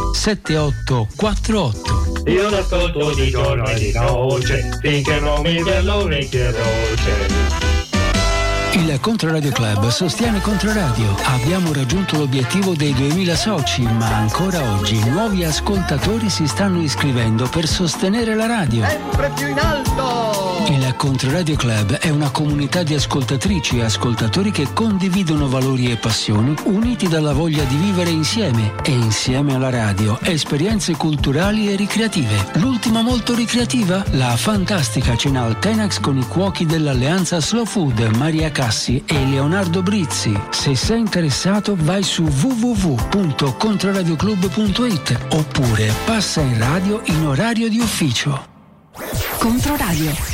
7848. Io l'ascolto di giorno e di notte finché non mi dia l'orecchio dolce. Il Controradio Club sostiene Controradio. Abbiamo raggiunto l'obiettivo dei 2000 soci, ma ancora oggi nuovi ascoltatori si stanno iscrivendo per sostenere la radio. Sempre più in alto! Il Controradio Club è una comunità di ascoltatrici e ascoltatori che condividono valori e passioni uniti dalla voglia di vivere insieme e insieme alla radio esperienze culturali e ricreative. L'ultima molto ricreativa? La fantastica cena al Tenax con i cuochi dell'Alleanza Slow Food, Maria Cassi e Leonardo Brizzi. Se sei interessato vai su www.controradioclub.it oppure passa in radio in orario di ufficio. Controradio.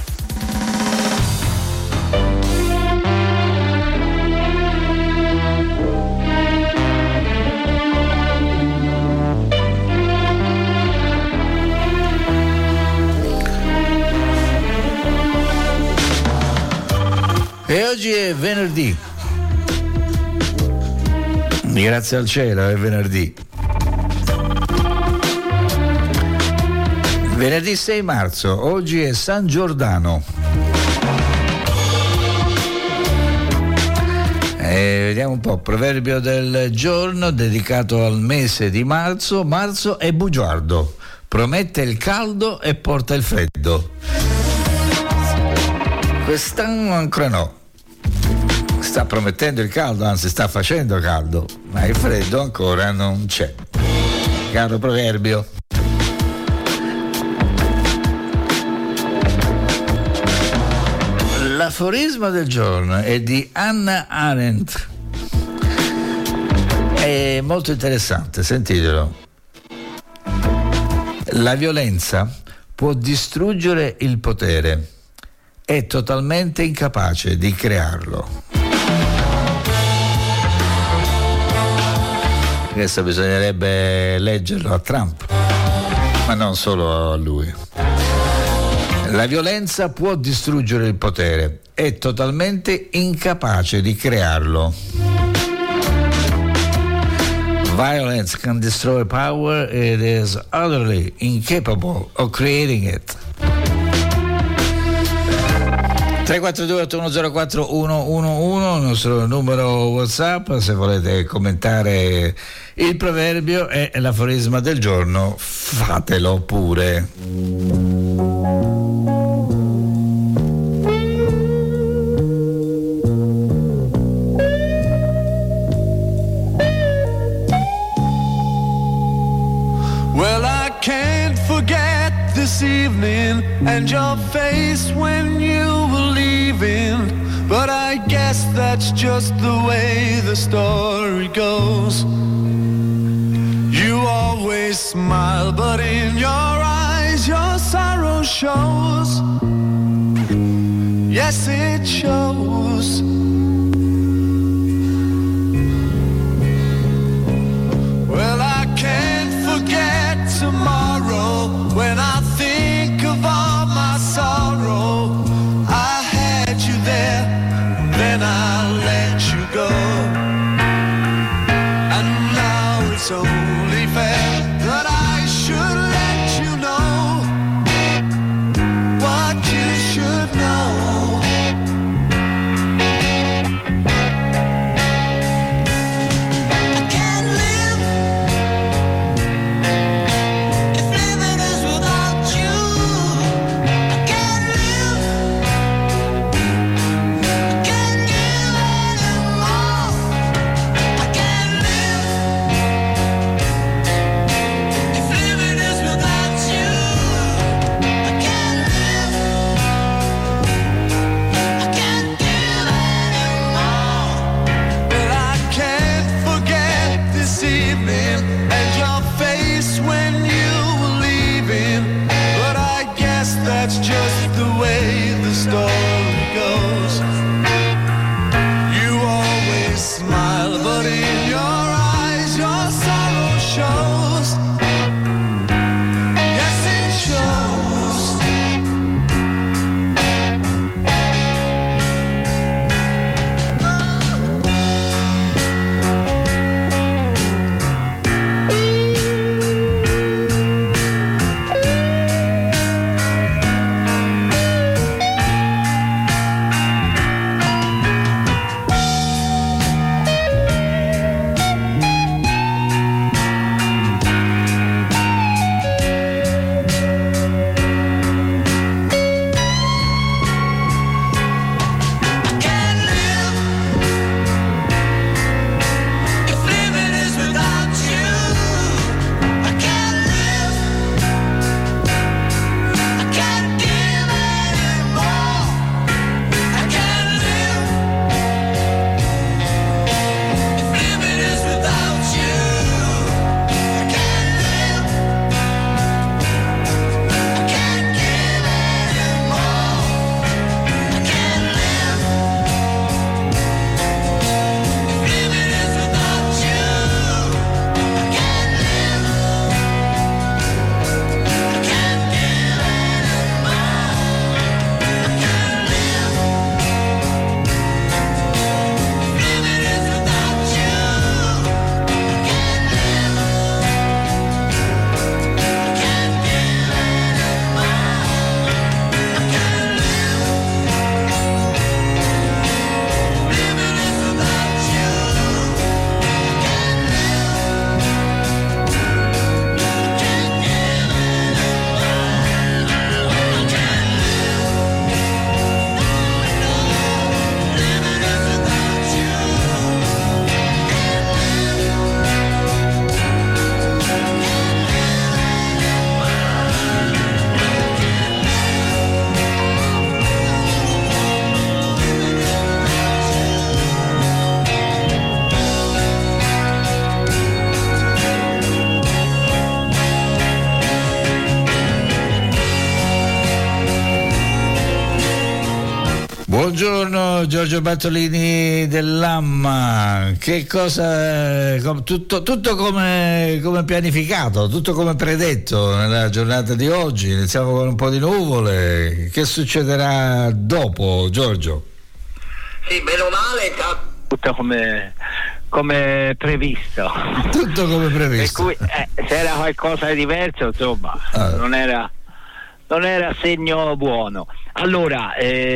E oggi è venerdì. Grazie al cielo è venerdì. Venerdì 6 marzo, oggi è San Giordano. Vediamo un po', proverbio del giorno dedicato al mese di marzo. Marzo è bugiardo, promette il caldo e porta il freddo. Quest'anno ancora no. Sta promettendo il caldo, anzi sta facendo caldo, ma il freddo ancora non c'è. Caro proverbio. L'aforisma del giorno è di Hannah Arendt È molto interessante, sentitelo. La violenza può distruggere il potere, è totalmente incapace di crearlo. Questo bisognerebbe leggerlo a Trump, ma non solo a lui. La violenza può distruggere il potere, è totalmente incapace di crearlo. Violence can destroy power, it is utterly incapable of creating it. 342-8104-111, il nostro numero WhatsApp, se volete commentare il proverbio e l'aforisma del giorno, fatelo pure. Well, I can't forget this evening and your face when you were leaving, but I guess that's just the way the story goes. You always smile, but in your eyes your sorrow shows. Yes, it shows. Well, I can't forget tomorrow when I think of all my sorrow. I had you there, then I let you go, and now it's only fair that I should let you know what you should know. Buongiorno Giorgio Bartolini dell'AMMA. Che cosa, tutto come pianificato, tutto come predetto nella giornata di oggi. Iniziamo con un po' di nuvole. Che succederà dopo, Giorgio? Sì, meno male, tutto come previsto. Tutto come previsto. Per cui se era qualcosa di diverso, insomma, non era segno buono. Allora,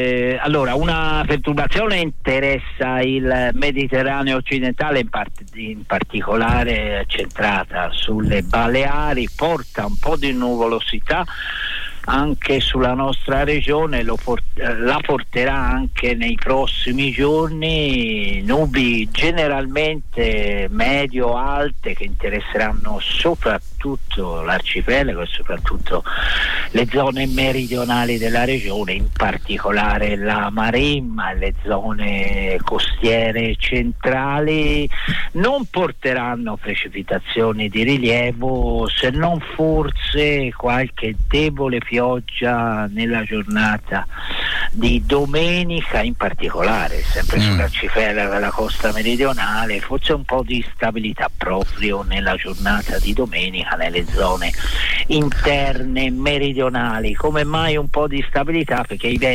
una perturbazione interessa il Mediterraneo occidentale, in particolare centrata sulle Baleari, porta un po' di nuvolosità anche sulla nostra regione, la porterà anche nei prossimi giorni, nubi generalmente medio-alte che interesseranno soprattutto l'arcipelago e soprattutto le zone meridionali della regione, in particolare la Maremma e le zone costiere centrali. Non porteranno precipitazioni di rilievo, se non forse qualche debole pioggia nella giornata di domenica, in particolare sempre sull'arcipelago e la costa meridionale, forse un po' di stabilità proprio nella giornata di domenica nelle zone interne meridionali. Come mai un po' di stabilità? Perché i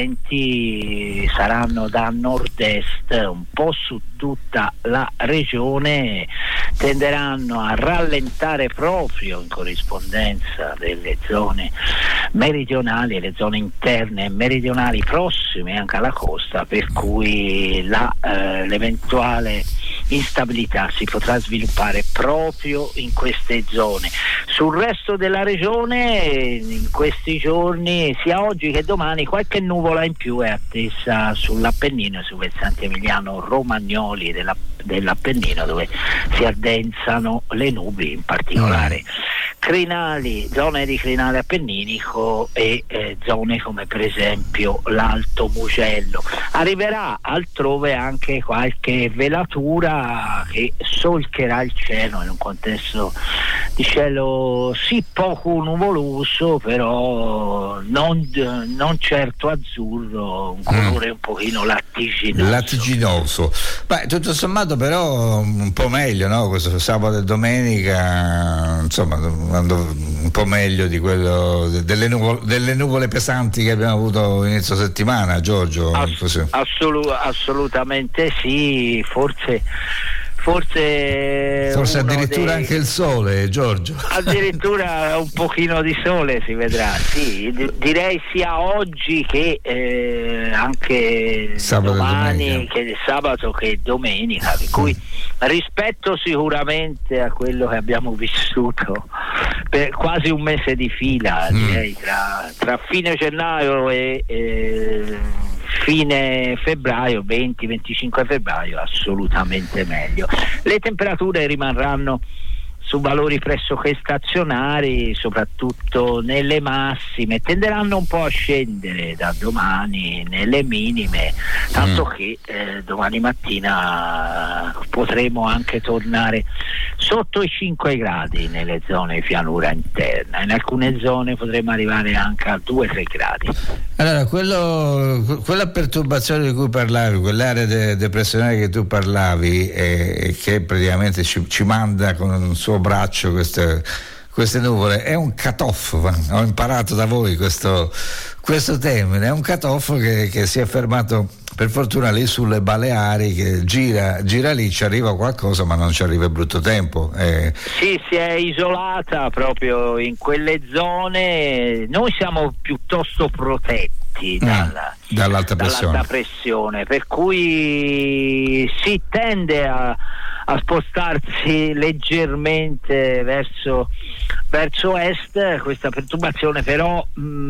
venti saranno da nord-est un po' su tutta la regione, tenderanno a rallentare proprio in corrispondenza delle zone meridionali e le zone interne e meridionali prossime anche alla costa, per cui l'eventuale instabilità si potrà sviluppare proprio in queste zone. Sul resto della regione in questi giorni, sia oggi che domani, qualche nuvola in più è attesa sull'Appennino, sui versanti emiliano romagnoli dell'Appennino, dove si addensano le nubi, in particolare crinali, zone di crinale appenninico e zone come per esempio l'Alto Mugello. Arriverà altrove anche qualche velatura che solcherà il cielo in un contesto di cielo sì poco nuvoloso, però non certo azzurro, un colore un pochino lattiginoso. Beh, tutto sommato però un po' meglio, no? Questo sabato e domenica, insomma, un po' meglio di quello delle nuvole pesanti che abbiamo avuto inizio settimana, Giorgio. Assolutamente sì, forse addirittura anche il sole, Giorgio. Addirittura un pochino di sole si vedrà, sì, direi sia oggi che anche domani, che sabato che domenica, per cui rispetto sicuramente a quello che abbiamo vissuto per quasi un mese di fila, direi tra fine gennaio e fine febbraio, 20-25 febbraio, assolutamente meglio. Le temperature rimarranno su valori pressoché stazionari, soprattutto nelle massime, tenderanno un po' a scendere da domani nelle minime, tanto che domani mattina potremo anche tornare sotto i 5 gradi nelle zone di pianura interna, in alcune zone potremo arrivare anche a 2-3 gradi. Allora, quella perturbazione di cui parlavi, quell'area depressionale che tu parlavi, che praticamente ci manda con un suo braccio queste nuvole, è un cut-off. Ho imparato da voi questo termine, è un cut-off che si è fermato per fortuna lì sulle Baleari, che gira lì, ci arriva qualcosa ma non ci arriva il brutto tempo. Sì, si è isolata proprio in quelle zone. Noi siamo piuttosto protetti dall'alta pressione, per cui si tende a spostarsi leggermente verso est questa perturbazione, però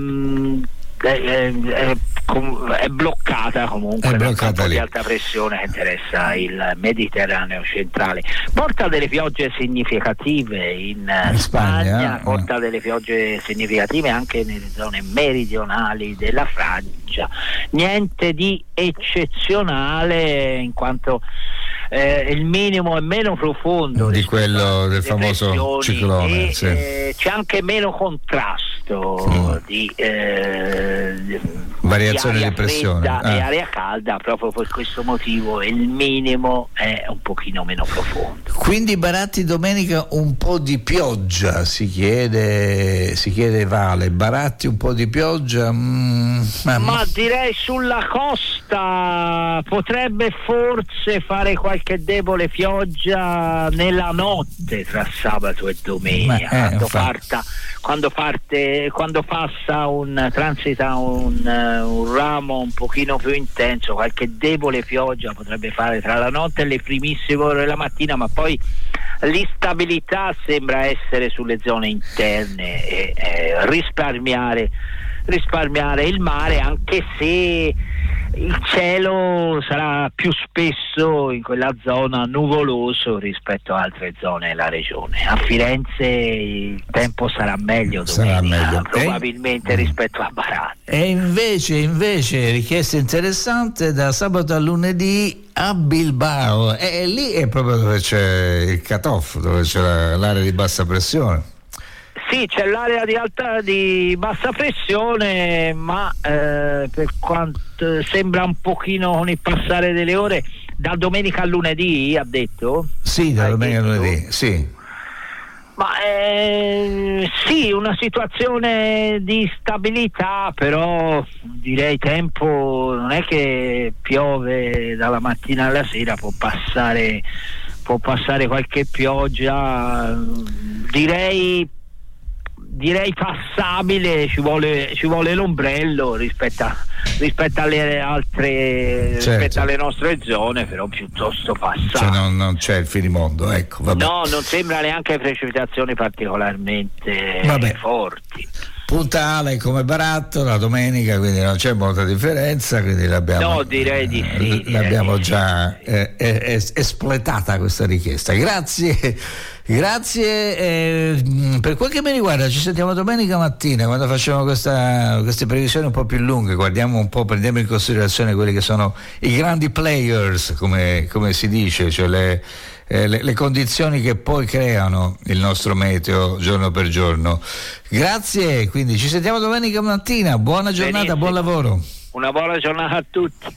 è bloccata comunque dal campo di alta pressione che interessa il Mediterraneo centrale. Porta delle piogge significative in Spagna, porta delle piogge significative anche nelle zone meridionali della Francia. Niente di eccezionale, in quanto il minimo è meno profondo di quello del famoso ciclone, c'è anche meno contrasto di variazione di pressione fredda e aria calda, proprio per questo motivo il minimo è un pochino meno profondo. Quindi Baratti domenica un po' di pioggia si chiede Vale. Baratti un po' di pioggia, ma direi sulla costa potrebbe forse fare qualche debole pioggia nella notte tra sabato e domenica, quando transita un ramo un pochino più intenso, qualche debole pioggia potrebbe fare tra la notte e le primissime ore della mattina, ma poi l'instabilità sembra essere sulle zone interne e risparmiare il mare, anche se il cielo sarà più spesso in quella zona nuvoloso rispetto a altre zone della regione. A Firenze il tempo sarà meglio domenica, probabilmente rispetto a Baratti. E invece richiesta interessante da sabato a lunedì a Bilbao, e lì è proprio dove c'è il cut-off, dove c'è l'area di bassa pressione. Sì, c'è l'area di bassa pressione, ma per quanto sembra un pochino con il passare delle ore, da domenica a lunedì, ha detto? Sì, da domenica a lunedì, sì. Ma sì, una situazione di stabilità, però direi tempo, non è che piove dalla mattina alla sera, può passare qualche pioggia, direi passabile, ci vuole l'ombrello rispetto alle altre, certo, rispetto alle nostre zone, però piuttosto passabile. Cioè non c'è il finimondo, ecco, vabbè. No, non sembra neanche precipitazioni particolarmente forti. Puntale come baratto la domenica, quindi non c'è molta differenza, quindi l'abbiamo, direi di sì. L'abbiamo già espletata questa richiesta. Grazie. Per quel che mi riguarda ci sentiamo domenica mattina quando facciamo queste previsioni un po' più lunghe, guardiamo un po', prendiamo in considerazione quelli che sono i grandi players, come si dice, cioè le condizioni che poi creano il nostro meteo giorno per giorno. Grazie, quindi ci sentiamo domenica mattina, buona giornata, buon lavoro. Una buona giornata a tutti.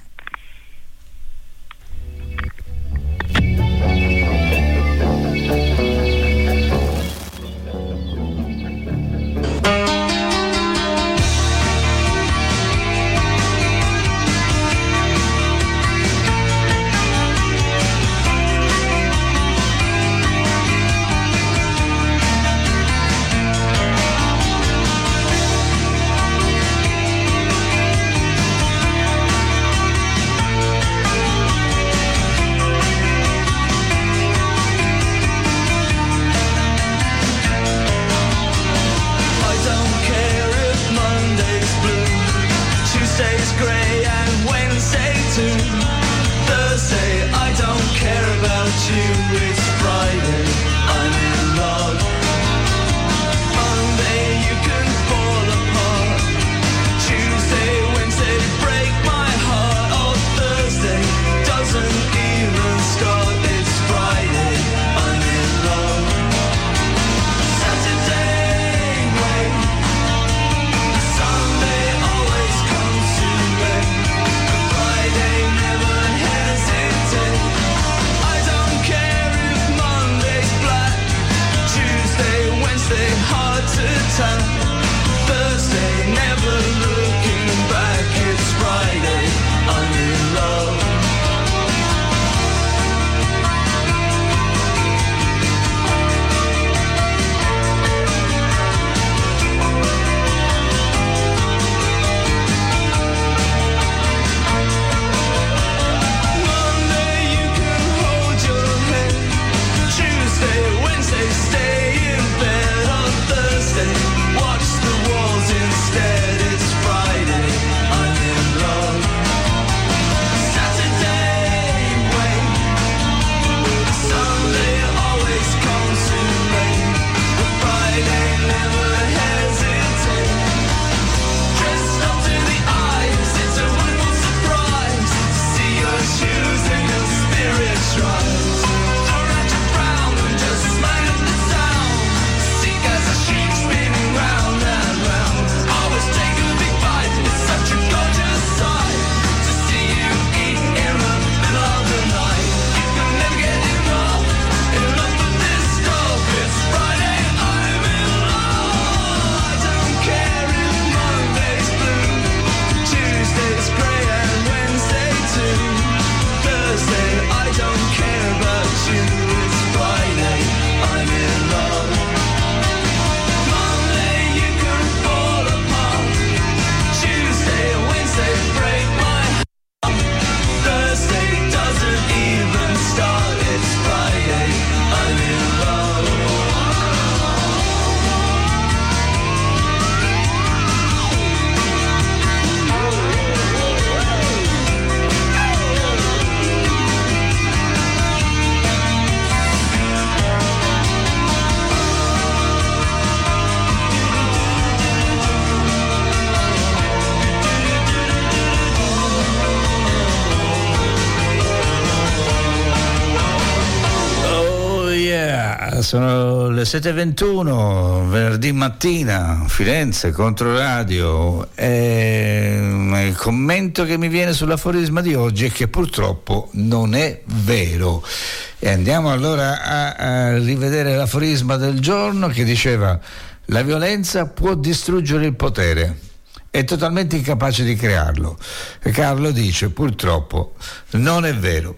Sono le 7:21, venerdì mattina, Firenze, Controradio, e il commento che mi viene sull'aforisma di oggi è che purtroppo non è vero. E andiamo allora a rivedere l'aforisma del giorno, che diceva: la violenza può distruggere il potere, è totalmente incapace di crearlo. E Carlo dice: purtroppo non è vero.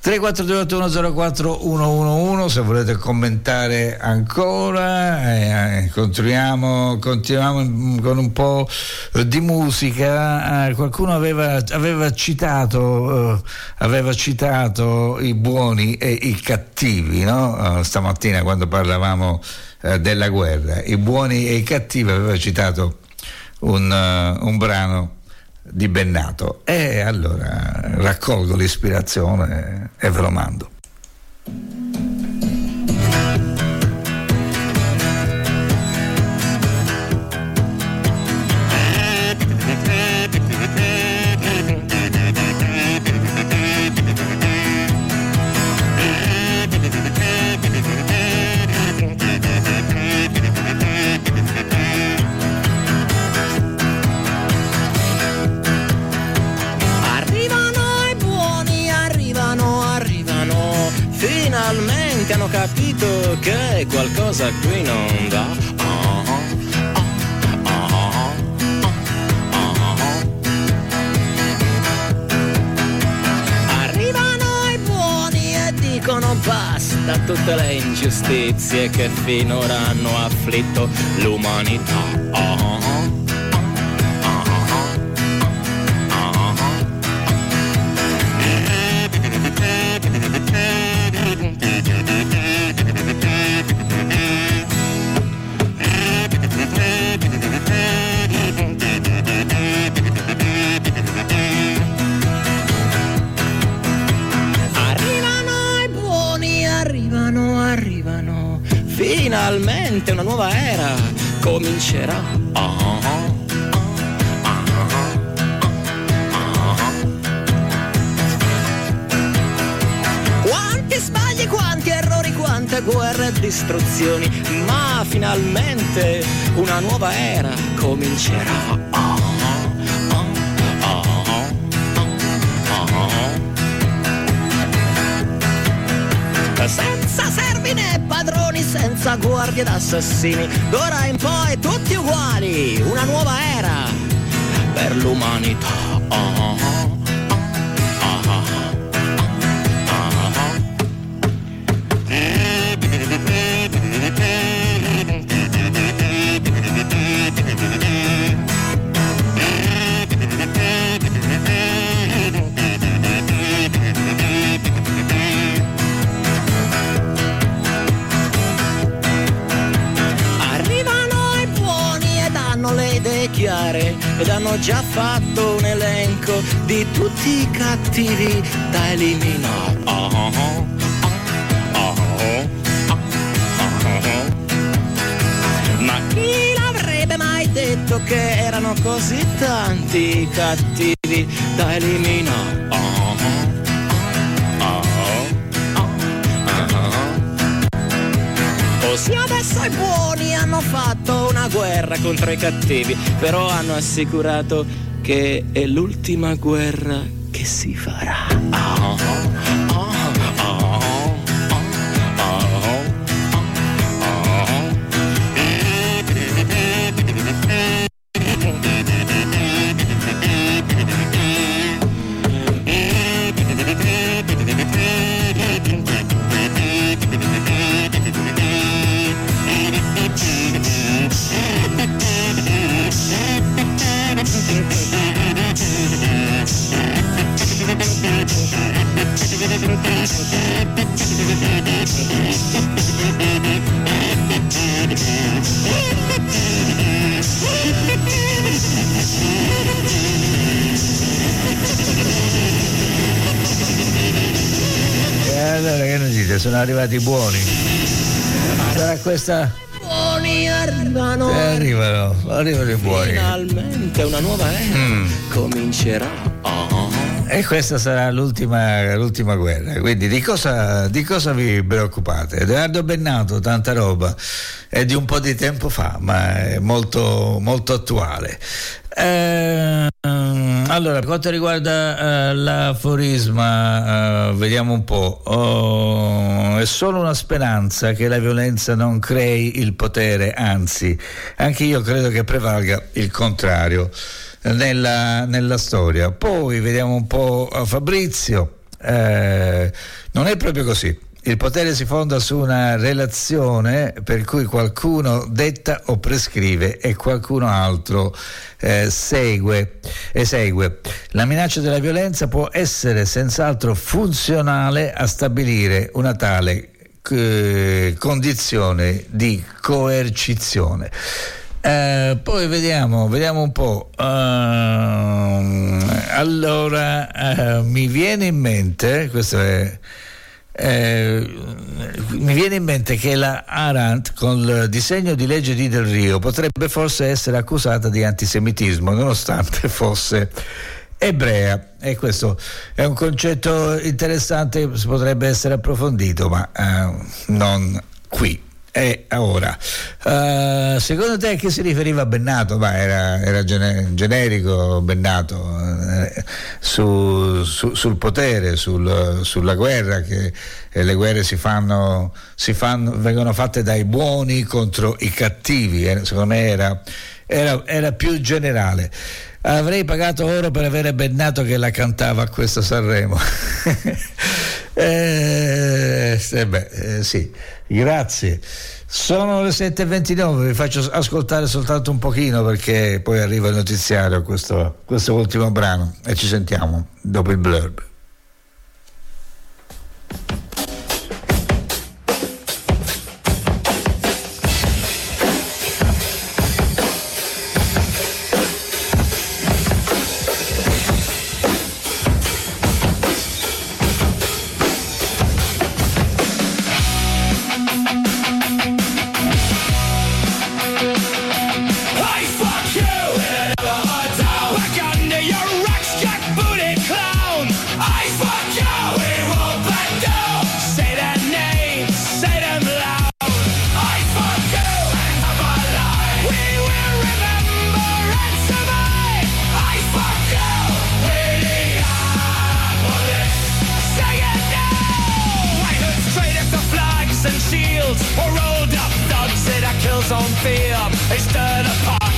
34281041111 se volete commentare ancora. Continuiamo con un po' di musica. Qualcuno aveva citato i buoni e i cattivi, no? Stamattina, quando parlavamo della guerra, i buoni e i cattivi, aveva citato un brano di Bennato, e allora raccolgo l'ispirazione e ve lo mando. Hanno capito che qualcosa qui non va. Arrivano i buoni e dicono basta tutte le ingiustizie che finora hanno afflitto l'umanità. Finalmente una nuova era comincerà. Quanti sbagli, quanti errori, quante guerre e distruzioni, ma finalmente una nuova era comincerà. Senza servi né padroni, senza guardie ed assassini, d'ora in poi tutti uguali, una nuova era per l'umanità. Ed hanno già fatto un elenco di tutti i cattivi da eliminare. Ma chi l'avrebbe mai detto che erano così tanti i cattivi da eliminare? Così adesso i buoni hanno fatto una guerra contro i cattivi, però hanno assicurato che è l'ultima guerra che si farà. E allora che ne dite? Sono arrivati i buoni. Sarà questa. Buoni arrivano Arrivano i buoni. Finalmente una nuova era comincerà. E questa sarà l'ultima guerra, quindi di cosa vi preoccupate? Edoardo Bennato, tanta roba, è di un po' di tempo fa, ma è molto, molto attuale. Allora, per quanto riguarda l'aforisma, vediamo un po'. È solo una speranza che la violenza non crei il potere, anzi, anche io credo che prevalga il contrario nella storia. Poi vediamo un po' Fabrizio. Non è proprio così. Il potere si fonda su una relazione per cui qualcuno detta o prescrive e qualcuno altro esegue. La minaccia della violenza può essere senz'altro funzionale a stabilire una tale condizione di coercizione. Poi vediamo un po'. Allora, mi viene in mente, questo è. Mi viene in mente che la Arendt con il disegno di legge di Del Rio potrebbe forse essere accusata di antisemitismo nonostante fosse ebrea, e questo è un concetto interessante, potrebbe essere approfondito, ma non qui e ora. Secondo te a chi si riferiva a Bennato? Era generico Bennato, sul potere, sulla guerra, che le guerre vengono fatte dai buoni contro i cattivi. Secondo me era più generale. Avrei pagato oro per avere Bennato che la cantava a questo Sanremo. Sì, grazie. Sono le 7:29, vi faccio ascoltare soltanto un pochino perché poi arriva il notiziario, questo ultimo brano, e ci sentiamo dopo il blurb. Or rolled up thugs in a kill zone fear. They stirred apart